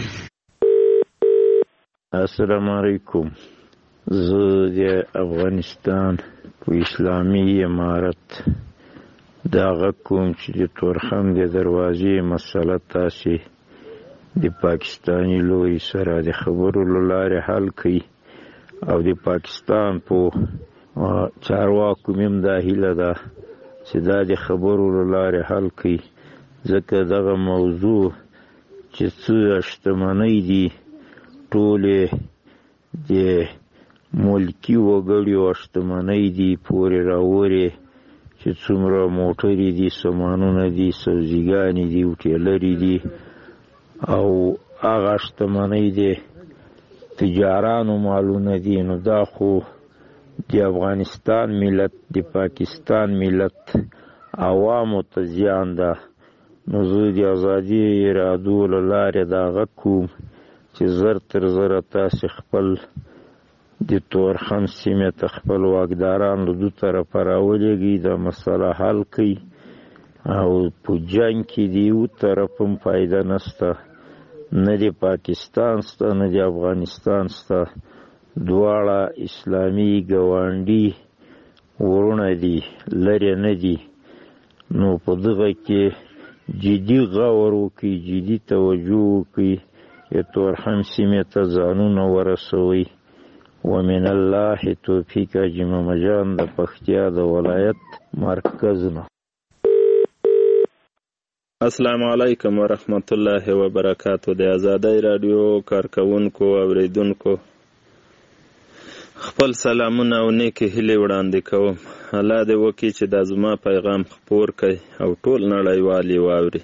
السلام علیکم. زه د افغانستان په اسلامي امارت دغه کوم چې د تورخم د دروازې مسله تاسې د پاکستاني لوري سره د خبرو له لارې حل کړي او د پاکستان په چارواکو مې هم دا هیله ده چې دا د خبرو له لارې حل کړي، ځکه دغه موضوع چې څه شتمنۍ دي ټولې د ملکي وګړو شتمنۍ دي پورې راورې چې څومره موټرې دي، سامانونه دي، سبزیګانې دي، هوټلرې دي او هغه شتمنۍ دي تجارانو مالونه دي. نو دا خو د افغانستان ملت د پاکستان ملت عوامو ته زیان ده. نو زه د ازادي رادیو له لارې دا غږ کوم چې زر تر زره تاسې خپل د تورخم سیمې ته خپل واکداران له دو طرفه راولېږئ، دا مسله حل کړئ او په جنګ کې د یو طرف هم فایده نشته، نه د پاکستان سته نه د افغانستان سته، دواړه اسلامي ګاونډي ورونه دي، لرې نه دي. نو په دغه کې جدي غور وکړئ، جدي توجه وکړئ، د تورخم سیمې ته ځانونه ورسوئ. ومن الله توفیق. جمعه جان د پکتیا د ولایت مرکز نه. السلام علیکم ورحمت الله وبرکاتو. د آزادۍ رادیو کارکونکو اوریدونکو خپل سلامونه او نیکې هیلې وړاندې کوم. الله دې وکړي چې دا زما پیغام خپور کړي او ټول نړیوال یې واوري.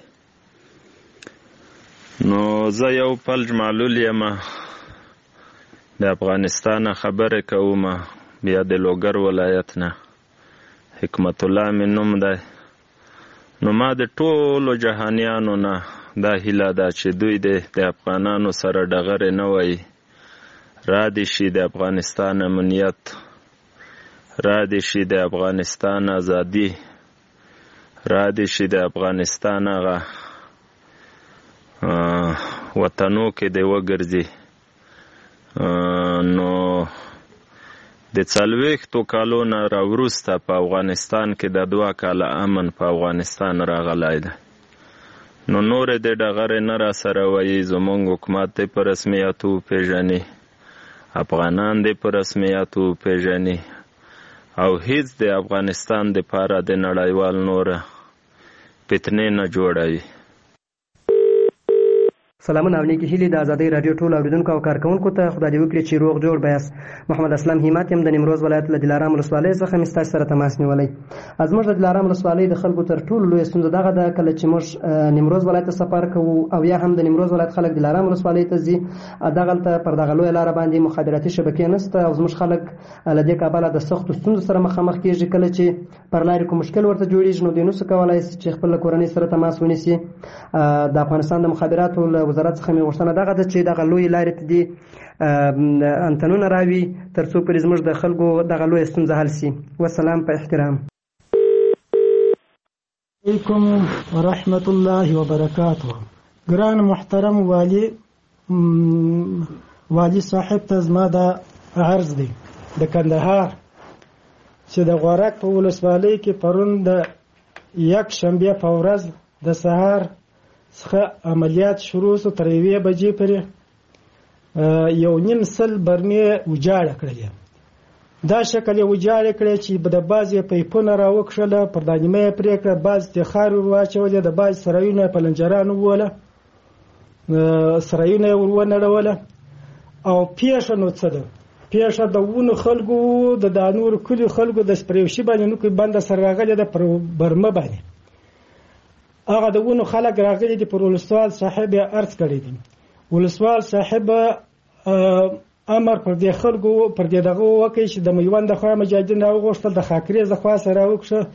نو زه یو فلج معلول یم، د افغانستان خبرې کوم، بیا د لوګر ولایت نه. حکمت الله مې نوم دی. نو ما د ټولو جهانیانو نه دا هیله ده چې دوی د افغانانو سره ډغرې نه وایي، را دې شي د افغانستان امنیت، را دې شي د افغانستان ازادي، را دې شي د افغانستان هغه وطنو کې دې وګرځي. نو د 40 کالو نه راوروسته په افغانستان کې د 2 کاله امن په افغانستان راغلی دی. نو نورې د ډغرې نه را سره وایي زموږ حکومت دی په رسمیاتو پیژني، افغانان دی په رسمیاتو پیژني او هیڅ د افغانستان د پاره د نړیوال نوره فتنې نه جوړوي. سلامونه او نیکی هیلې د ازادۍ رادیو ټول اوریدونکو او کارکونکو ته خدای دې وکړي چې روغ جوړ بیاست. محمد اسلام همت یم د نیمروز ولایت له دلارام ولسوالۍ څخه مې ستاسو سره تماس نیولی. زموږ د دلارام ولسوالۍ د خلکو تر ټولو لویه ستونزه دغه ده کله چې موږ نیمروز ولایت ته سفر کوو او یا هم د نیمروز ولایت خلک دلارام ولسوالۍ ته ځي، دغلته پر دغه لویه لاره باندې مخابراتي شبکې نشته او زموږ خلک له دې کبله د سختو ستونزو سره مخامخ کېږي. کله چې پر لارې کوم مشکل ورته جوړېږي نو دوی نشي کولی چې خپل کورنۍ سره تماس ونیسي. د افغانستان د مخابراتو له وزارت څخه مې غوښتنه دغه ده چې دغه لویې لارې ته دې انتنونه راوي تر څو پرې زموږ د خلکو دغه لویه ستونزه حل شي. والسلام په احترام. علیکم ورحمت الله وبرکاته. ګران محترم والی صاحب ته زما د عرض دی د کندهار چې د غورک په ولسوالۍ کې پرون د یک شنبه په ورځ د سهار څخه عملیات شروع شو تر 1 بجې پورې 1.5 برمې وجاړه کړې. دا شکل یې وجاړه کړې چې د بعضې پیپونه راوکښله، پر دا نیمه یې پرې کړه، بعض ته خاورې ور واچولې، د بعض سرایونه په لنجرانو ووله، سرایونه یې ور ونړوله. او پیښه نو څه ده؟ پیښه د ونو خلکو د نورو کلیو خلکو د سپریوشي باندې نو کې بنده سره راغلې ده پر برمه باندې. هغه د ونو خلک راغلي دي پر ولسوال صاحب یې عرض کړی دی. ولسوال صاحب امر پر دې خلکو پر دې دغه وکړي چې د میوند د خوا مجاهدین راوغوښتل، د خاکریز د خوا سره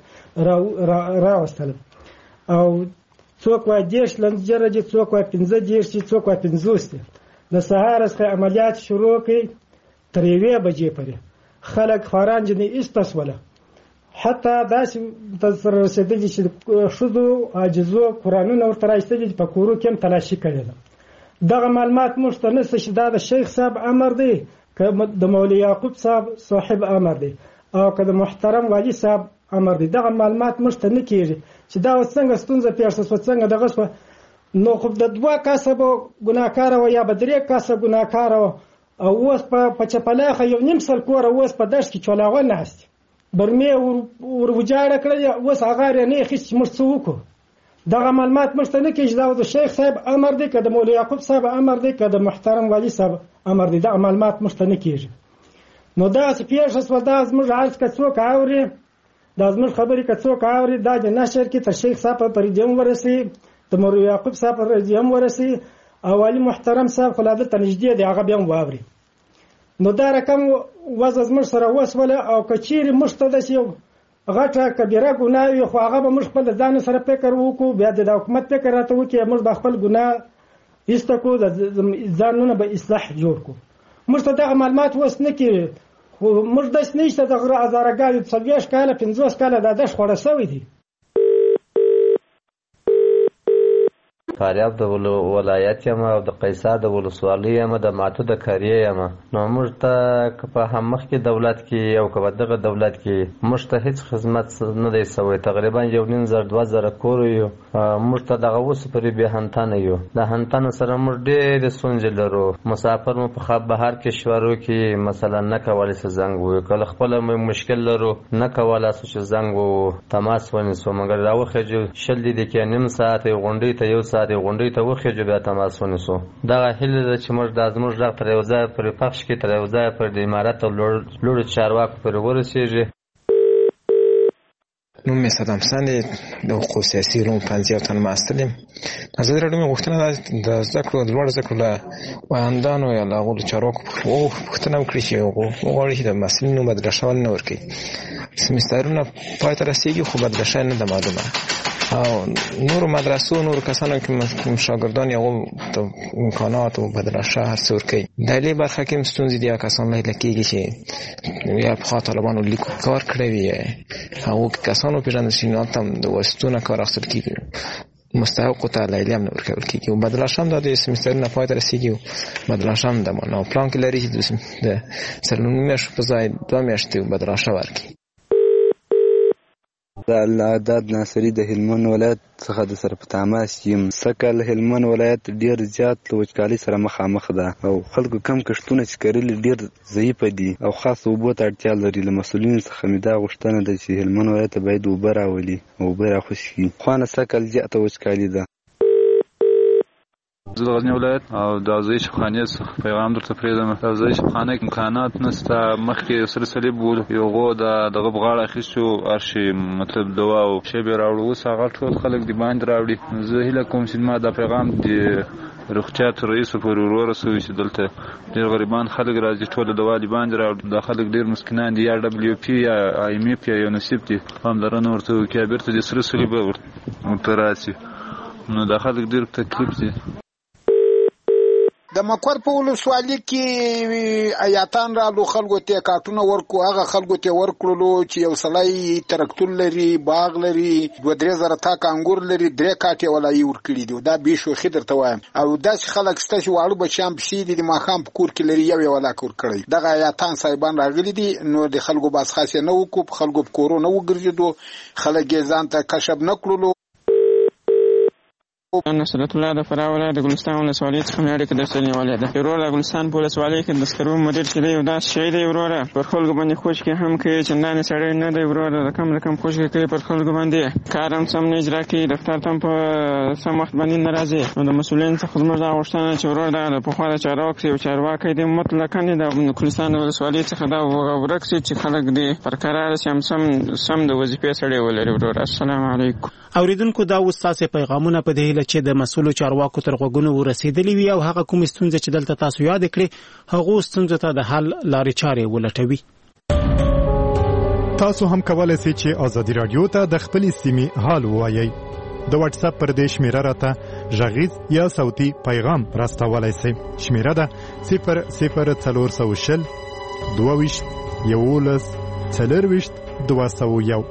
راوستل او څوک وایي 10 لنجره دي، څوک وایي 15 دي، څوک وایي 50 دي. د سهار څخه عملیات شروع کړي تر 1 بجې پورې خلک خواران جنې ایستاسوله. حتی داسې تر رسېدلي چې ښځو عاجزو قرآنونه ورته راایستلي چې په کورو کې هم تلاشي کړې ده. دغه معلومات موږ ته نشته چې دا د شیخ صاحب امر دی که د مولوي یعقوب صاحب امر دی او که د محترم والي صاحب امر دی. دغه معلومات موږ ته نه کېږي چې دا اوس څنګه ستونزه پېښه شوه، څنګه دغه شوه. نو خو د 2 کسه به ګناهکاره وه یا به 3 کسه ګناهکاره وه او اوس په چپلاخه 1.5 سل کوره اوس په دشت کې چولاغه ناست برمې ور وجاړه کړې، اوس هغه یې نه اخیست چې موږ څه وکړو. دغه معلومات موږ ته نه کېږي دا د شیخ صاحب امر دی که د مولوي یعقوب صاحب امر دی که د محترم والي صاحب امر دی. دغه معلومات موږ ته نه کېږي. نو داسې پېښه شوه. دا زموږ عرض که څوک اوري، دا زموږ خبرې که څوک اوري، دا د نشر کې تر شیخ صاحب په رادیو هم ورسي، د مولوي یعقوب صاحب په رادیو هم ورسي او والي محترم صاحب خو لا دلته نږدې دی، هغه بیا هم واوري. نو دا رقم وضع زموږ سره وسوله او که چیرې موږ ته داسې یو غټه کبیره ګناه وي خو هغه به موږ خپل د ځان سره فکر وکړو، بیا د حکومت فکر راته وکړي، موږ به خپل ګناه ایسته کړو، د ځانونه به اصلاح جوړ کړو. موږ ته دغه معلومات اوس نه کېږي. خو موږ داسې نه شته د غره هزارهګانې 40 کاله 50 کاله دا دښت خوړه سوی دی. فاریاب د ولایت یم او د قیصر د ولسوالۍ یم، د ماتو د کاریه یم. نو موږ ته که په هم مخکې دولت کې او که په دغه دولت کې موږ ته هیڅ خدمت نه دی سوی. تقریبا 1.5 کور یو، موږ ته دغه اوس پورې بې هنتنه یو. د هنتنو سره موږ ډېرې ستونزې لرو. مسافر مو په بهر کشورو کې مثلا نه کولی چې زنګ ووایو، کله خپله مشکل لرو نه کولی شو چې زنګ ووایو تماس ونیسو، مګر راوخېږو 20 دقیقې نیم ساعت غونډۍ ته 1 ساعت غونډۍ ته وخېږو بیا تماس ونیسو. دغه هیله ده چې موږ دا زموږ غږ تر یو ځایه پورې پخش کړي، تر یو ځایه پورې د امارت او لوړو چارواکو پورې ورسېږي. نوم مې صدام حسن دی، د حقوقو سیاسي علومو پوهنځي او تعلیم محصل یم. ازادي راډیو مې غوښتنه ده د زده کړو د لوړو زده کړو له ویاندانو یا له هغو له چارواکو پوښتنه وکړي چې وغواړي چې د محصلینو بدرګه ولې نه ورکوي. سمسترونه پای ته رسېږي خو بدرګه نه ده معلومه. او نورو مدرسو نورو کسانو کې شاګردان یو ته امکانات او بدرشه هڅه ورکوي. د دې برخه کې ستونزې دي کسان لیدل کېږي چې یا په طالبانو لیکو کار کړی وي، هغو کسانو پیژندل شي نه تم د وسیتونو کار اخیستل کېږي. مستحق ته لیلیه هم نه ورکول کېږي. او بدلاشام دا د سمسترونه پای ته رسېږي. بدلاشام د نو پلان کې لري چې د څلورمې میاشتې په ځای 2 میاشتې بدلاشه ورکړي. د الله ناصري د هلمند ولایت څخه د سره په تماس یم. سکل هلمند ولایت ډیر زیات له وچکالۍ سره مخامخ ده او خلکو کم کښتونه چې کرلي ډیر ضعیفه دي او خاص اوبو ته اړتیا لري. له مسؤلینو څخه مې دا غوښتنه ده چې هلمند ولایت ته باید اوبه راولي او اوبه راخوشي کړي. خوانه سکل زیاته وچکالي ده. زه د غزني ولایت او د اوزې شفخانې څخه پیغام درته پرېږدم. د اوزې شفخانې کې امکانات نشته. مخکې سره صلیب و یو غو دغه بغاړه اخیستو هرشي مطلب دوا او شی به راوړو. اوس هغه ټول خلک د باندې راوړي. زه هیله کوم چې ما دا پیغام د روغتیا تر رئیس پورې ورسوي چې دلته ډېر غریبان خلک راځي ټول دوا د باندې راوړي. دا خلک ډېر مسکینان دي. یا ډبلیو پی یا آی ایم اف یا یونیسف دي پاملرنه ورته وکړي بیرته د سره صلیب ورته راسي. نو دا خلک ډېر تکلیف دي. د مکور په ولسوالۍ کې آیاتان رالو خلکو ته کارتونه ورکو. هغه خلکو ته ورکړلو چې یو سړی ترکتور لري، باغ لري، 2-3 تاک انګور لري، 3 کاټې ولایي ورکړي دي. دا به شو خدر ته وایم. او داس خلک ستاسو واړو بچام پسې دي د ماخام په کور کې لري یو ولاک ورکړي. دغه آیاتان صاحبان راغلي دي. نو د خلکو باس خاصه نه وکړو، خلکو په کورو نه وګرځیدو، خلک یې ځان ته کشف نه کړلو. نصرت الله د فراه ولایت د ګلستان ولسوالۍ څخه مې اړیکه درته نیولې ده. ورور د ګلستان په ولسوالۍ کې د سکرو مدیر چې دی یو داسې شی دی وروره پر خلکو باندې خوشکې هم کوي. چندانې سړی نه دی وروره. رقم خوشکې کوي پر خلکو باندې. کار هم سم نه اجرا کوي. دفتر ته هم په سم وخت باندې نه راځي. نو د مسؤلین څخه زموږ دا غوښتنه چې ورور د پخوا د چارواکي یو چارواکی دی مطلقاً د ګلستان ولسوالۍ څخه دا ورک شي چې خلک دې پر قرار شي هم سم د وظیفې سړی ولري. ورور السلام علیکم. اوریدونکو دا وستاسو پیغامونه په دې چې د مسؤلو چارواکو تر غوږونو ورسېدلې وي او هغه کوم ستونزې چې دلته تاسو یاد کړئ هغه ستونزې ته د حل لارې چارې ولټوي. تاسو هم کولای شئ چې ازادي رادیو ته د خپلې سیمې حال ووایئ. د واتس اپ پر دې شمیره راته غږیز یا صوتي پیغام راستولای شئ. شمیره ده 00420 22 11 4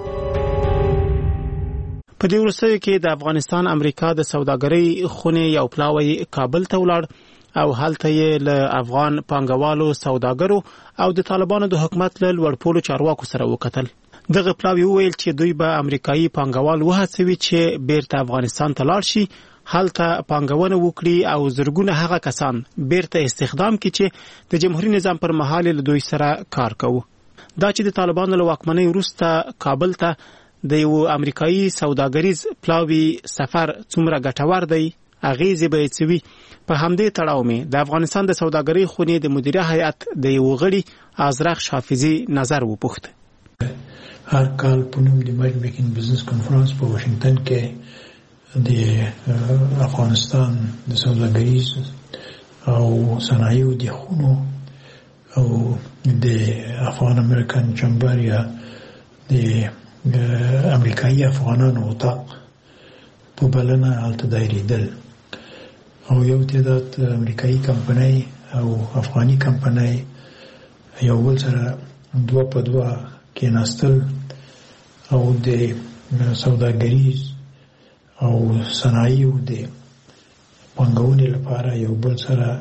په دې وروستیو کې د افغانستان امریکا د سوداګرۍ خونې یو پلاوی کابل ته ولاړ او هلته یې له افغان پانګوالو سوداګرو او د طالبانو د حکومت له لوړپوړو چارواکو سره وکتل. دغه پلاوی وویل چې دوی به امریکایي پانګوال وهڅوي چې بیرته افغانستان ته لاړ شي، هلته پانګونه وکړي او زرګونه هغه کسان بیرته استخدام کړي چې د جمهوریت نظام پر مهال له دوی سره کار کوي. دا چې د طالبانو له واکمنۍ وروسته کابل ته د یو امریکایي سوداګریز پلاوی سفر څومره ګټور دی اغیزې به یې څه وي. په همدې تړاو مې د افغانستان د سوداګرۍ خونې د مدیره هیئت د یو غړي ازرق حافظي نظر وپوښت. هر کال په نوم د میکینګ بزنس کانفرنس په واشنگټن کې د افغانستان د سوداګریز او صنایعو د خونو او د افغان امریکن چمبر یا د امریکایي افغانانو اتاق په بلنه هلته دایریدل او یو تعداد امریکایي کمپنۍ او افغاني کمپنۍ یو بل سره 2 کېناستل او د سوداګریز او صنایعو د پانګونې لپاره یو بل سره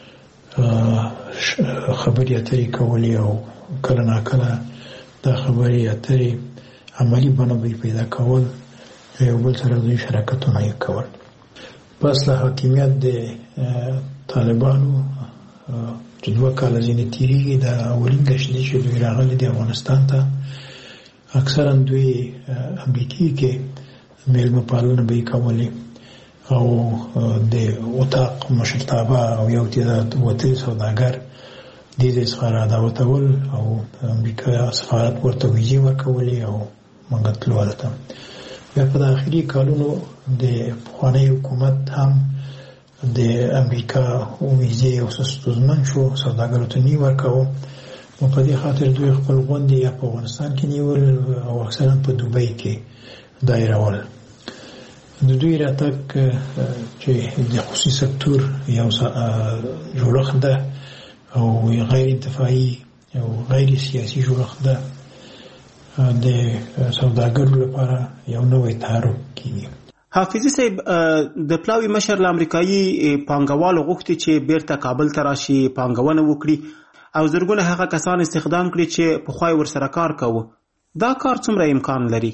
خبرې اترې کولې او کله ناکله دا خبرې اترې عملی بڼه پیدا کول، یو بل سره دوی شراکتونه یې کول. پس له حاکمیت د طالبانو چې 2 کاله ځینې تېرېږي، د اولین ګشت دی چې دوی راغلي د افغانستان ته. اکثرا دوی امریکې کې میلمه پالنه به یې کولې او د اتاق مشرتابه او یو تعداد وتلي سوداګر دې ځای څخه رادعوتول او امریکا سفارت ورته ویزې ورکولې او موږ تلو هلته. بیا په داخلي کالونو د پخواني حکومت هم د امریکا ویزې او ستونزمن شو، سوداګرو ته نه ورکاوه. نو په دې خاطر دوی خپل غونډې یا په افغانستان کې نیول او اکثرا په دوبۍ کې دایرول. د دوی راتګ چې د خصوصي سکتور یو جوړښت ده او غیر انتفاعي او غیر سیاسي جوړښت ده، د سوداګرو لپاره یو نوې تحرک کیږي. حافظي صاحب د پلاوي مشر له امریکایي پانګوالو غوښتي چې بیرته کابل ته راشي پانګونه وکړي او زرګونه هغه کسان استخدام کړي چې پخوای ورسره کار کوو. دا کار څومره امکان لري؟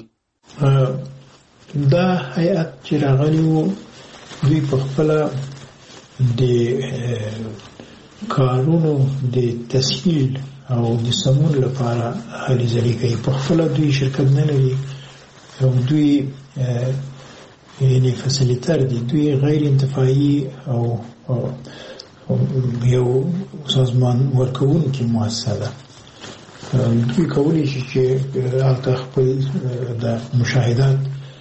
دا هیئت چې راغلی وو دوی په خپله د کارونو د تسهیل او د سمون لپاره هلې ځلې کوي. په خپله دوی شرکت نه لري او دوی یعنی فسیلیتر دي، دوی غیر انتفاعي او یو سازمان ورکوونکې مؤسسه ده. دوی کولی شي چې هلته خپل د مشاهدات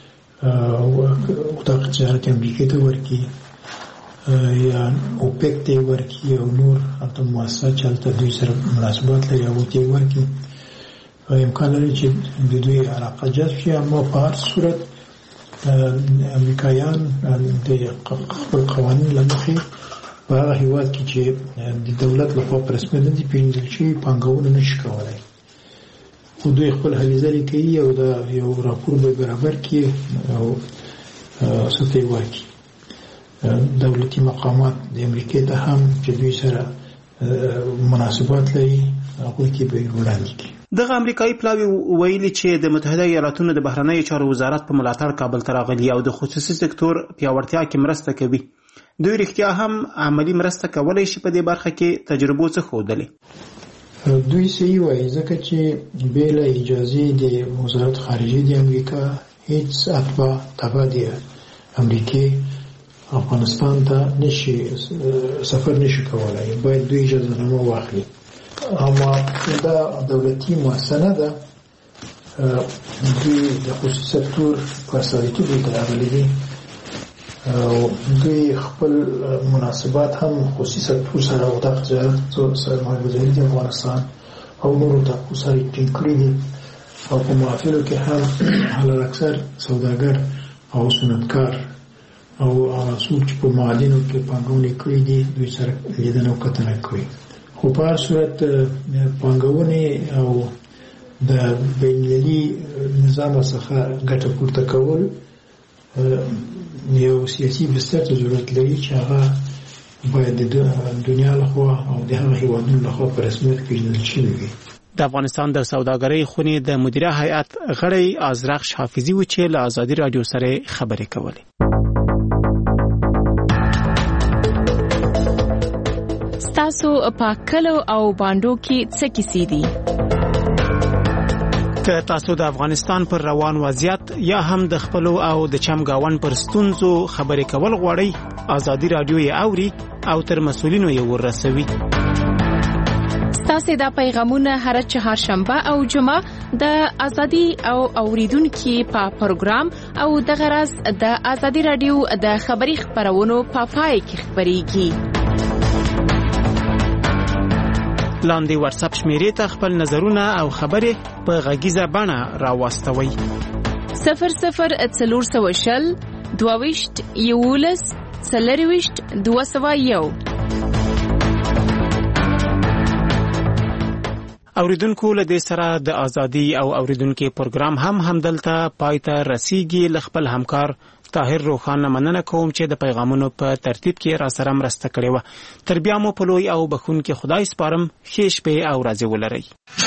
اتاق تجارت امریکې ته ورکړي یا اوپیک ته یې ورکړي او نور هلته مؤسسه چې هلته دوی سره مناسبات لري هغوی ته یې ورکړي. امکان لري چې د دوی علاقه جذب شي. اما په هر صورت امریکایان د خپل قوانین له مخې په هغه هېواد کې چې د دولت لخوا په رسمیت نه دي پېژندل شوي پانګونه نشي کولی، خو دوی خپل هلې ځلې کوي او دا یو راپور به برابر کړي او څه ته یې ورکړي. دولتي مقامات د امریکې ته هم چې دوی سره مناسبات لري هغوی کې به یې وړاندې کړي. دغه امریکایي پلاوي ویلي چې د متحده ایالاتونو د بهرنیو چارو وزارت په ملاتړ کابل ته راغلي او د خصوصي سکتور پیاوړتیا کې مرسته کوي. دوی رښتیا هم عملي مرسته کولی شي په دې برخه کې تجربو څه ښودلې؟ دوی صحیح وایي ځکه چې بې له اجازې د وزارت خارجه د امریکا هیڅ اتباع تبع د امریکې افغانستان ته نشي سفر نشي کولی، باید دوی اجازهنامه واخلي. اما دا دولتي مؤسسه نه ده، دوی د خصوصي سکتور په استازیتوب ته راغلي دي او دوی خپل مناسبات هم خصوصي سکتور سره او د تجارت سرمایه‌گذاري د افغانستان او نورو ټاپو سره ټینګ کړي دي او په محافلو کې هم حالانکه سوداګر او صنعتکار او هغه څوک چې په معادنو کې پانګونه کړې دي دوی سره لیدنه او کتنه کوي. خو په هر صورت پانګونې او د بین‌المللي نظام څخه ګټه پورته کول یو سیاسي بستر ته ضرورت لري چې هغه باید د دنیا لخوا او د هغه هېوادونو لخوا په رسمیت پېژندل شوي وي. د افغانستان د سوداګرۍ خونې د مدیره هیئت غړی ازرخش حافظي و چې له ازادي راډیو سره خبرې کولې. تاسو په کلو او باندو کې څه کیسې دي؟ که تاسو د افغانستان پر روان وضعیت یا هم د خپل او د چمګاون پر ستونزو خبرې کول غواړئ، ازادي راډیو یې اوري او تر مسؤلینو یې ورسوي. تاسو دا پیغامونه هر چهارشنبه او جمعه د ازادي او اوریدونکو په پروګرام او د غرض د ازادي راډیو د خبري خبرونو په پای کې خبريږي. لاندې واتس اپ شمیرې ته خپل نظرونه او خبرې په غږیزه بڼه راوستوي. 0040 22 11 40 201. اوریدونکو له دې سره د ازادي او اوریدونکو پروګرام هم دلته پای ته رسیږي. ل خپل همکار طاهر روخان مننه کوم چې د پیغامونو په ترتیب کې را سره مرسته کړې و. تر بیا مو په لوی او بخون کې خدای سپارم. ښه شپه او ورځ ولرئ.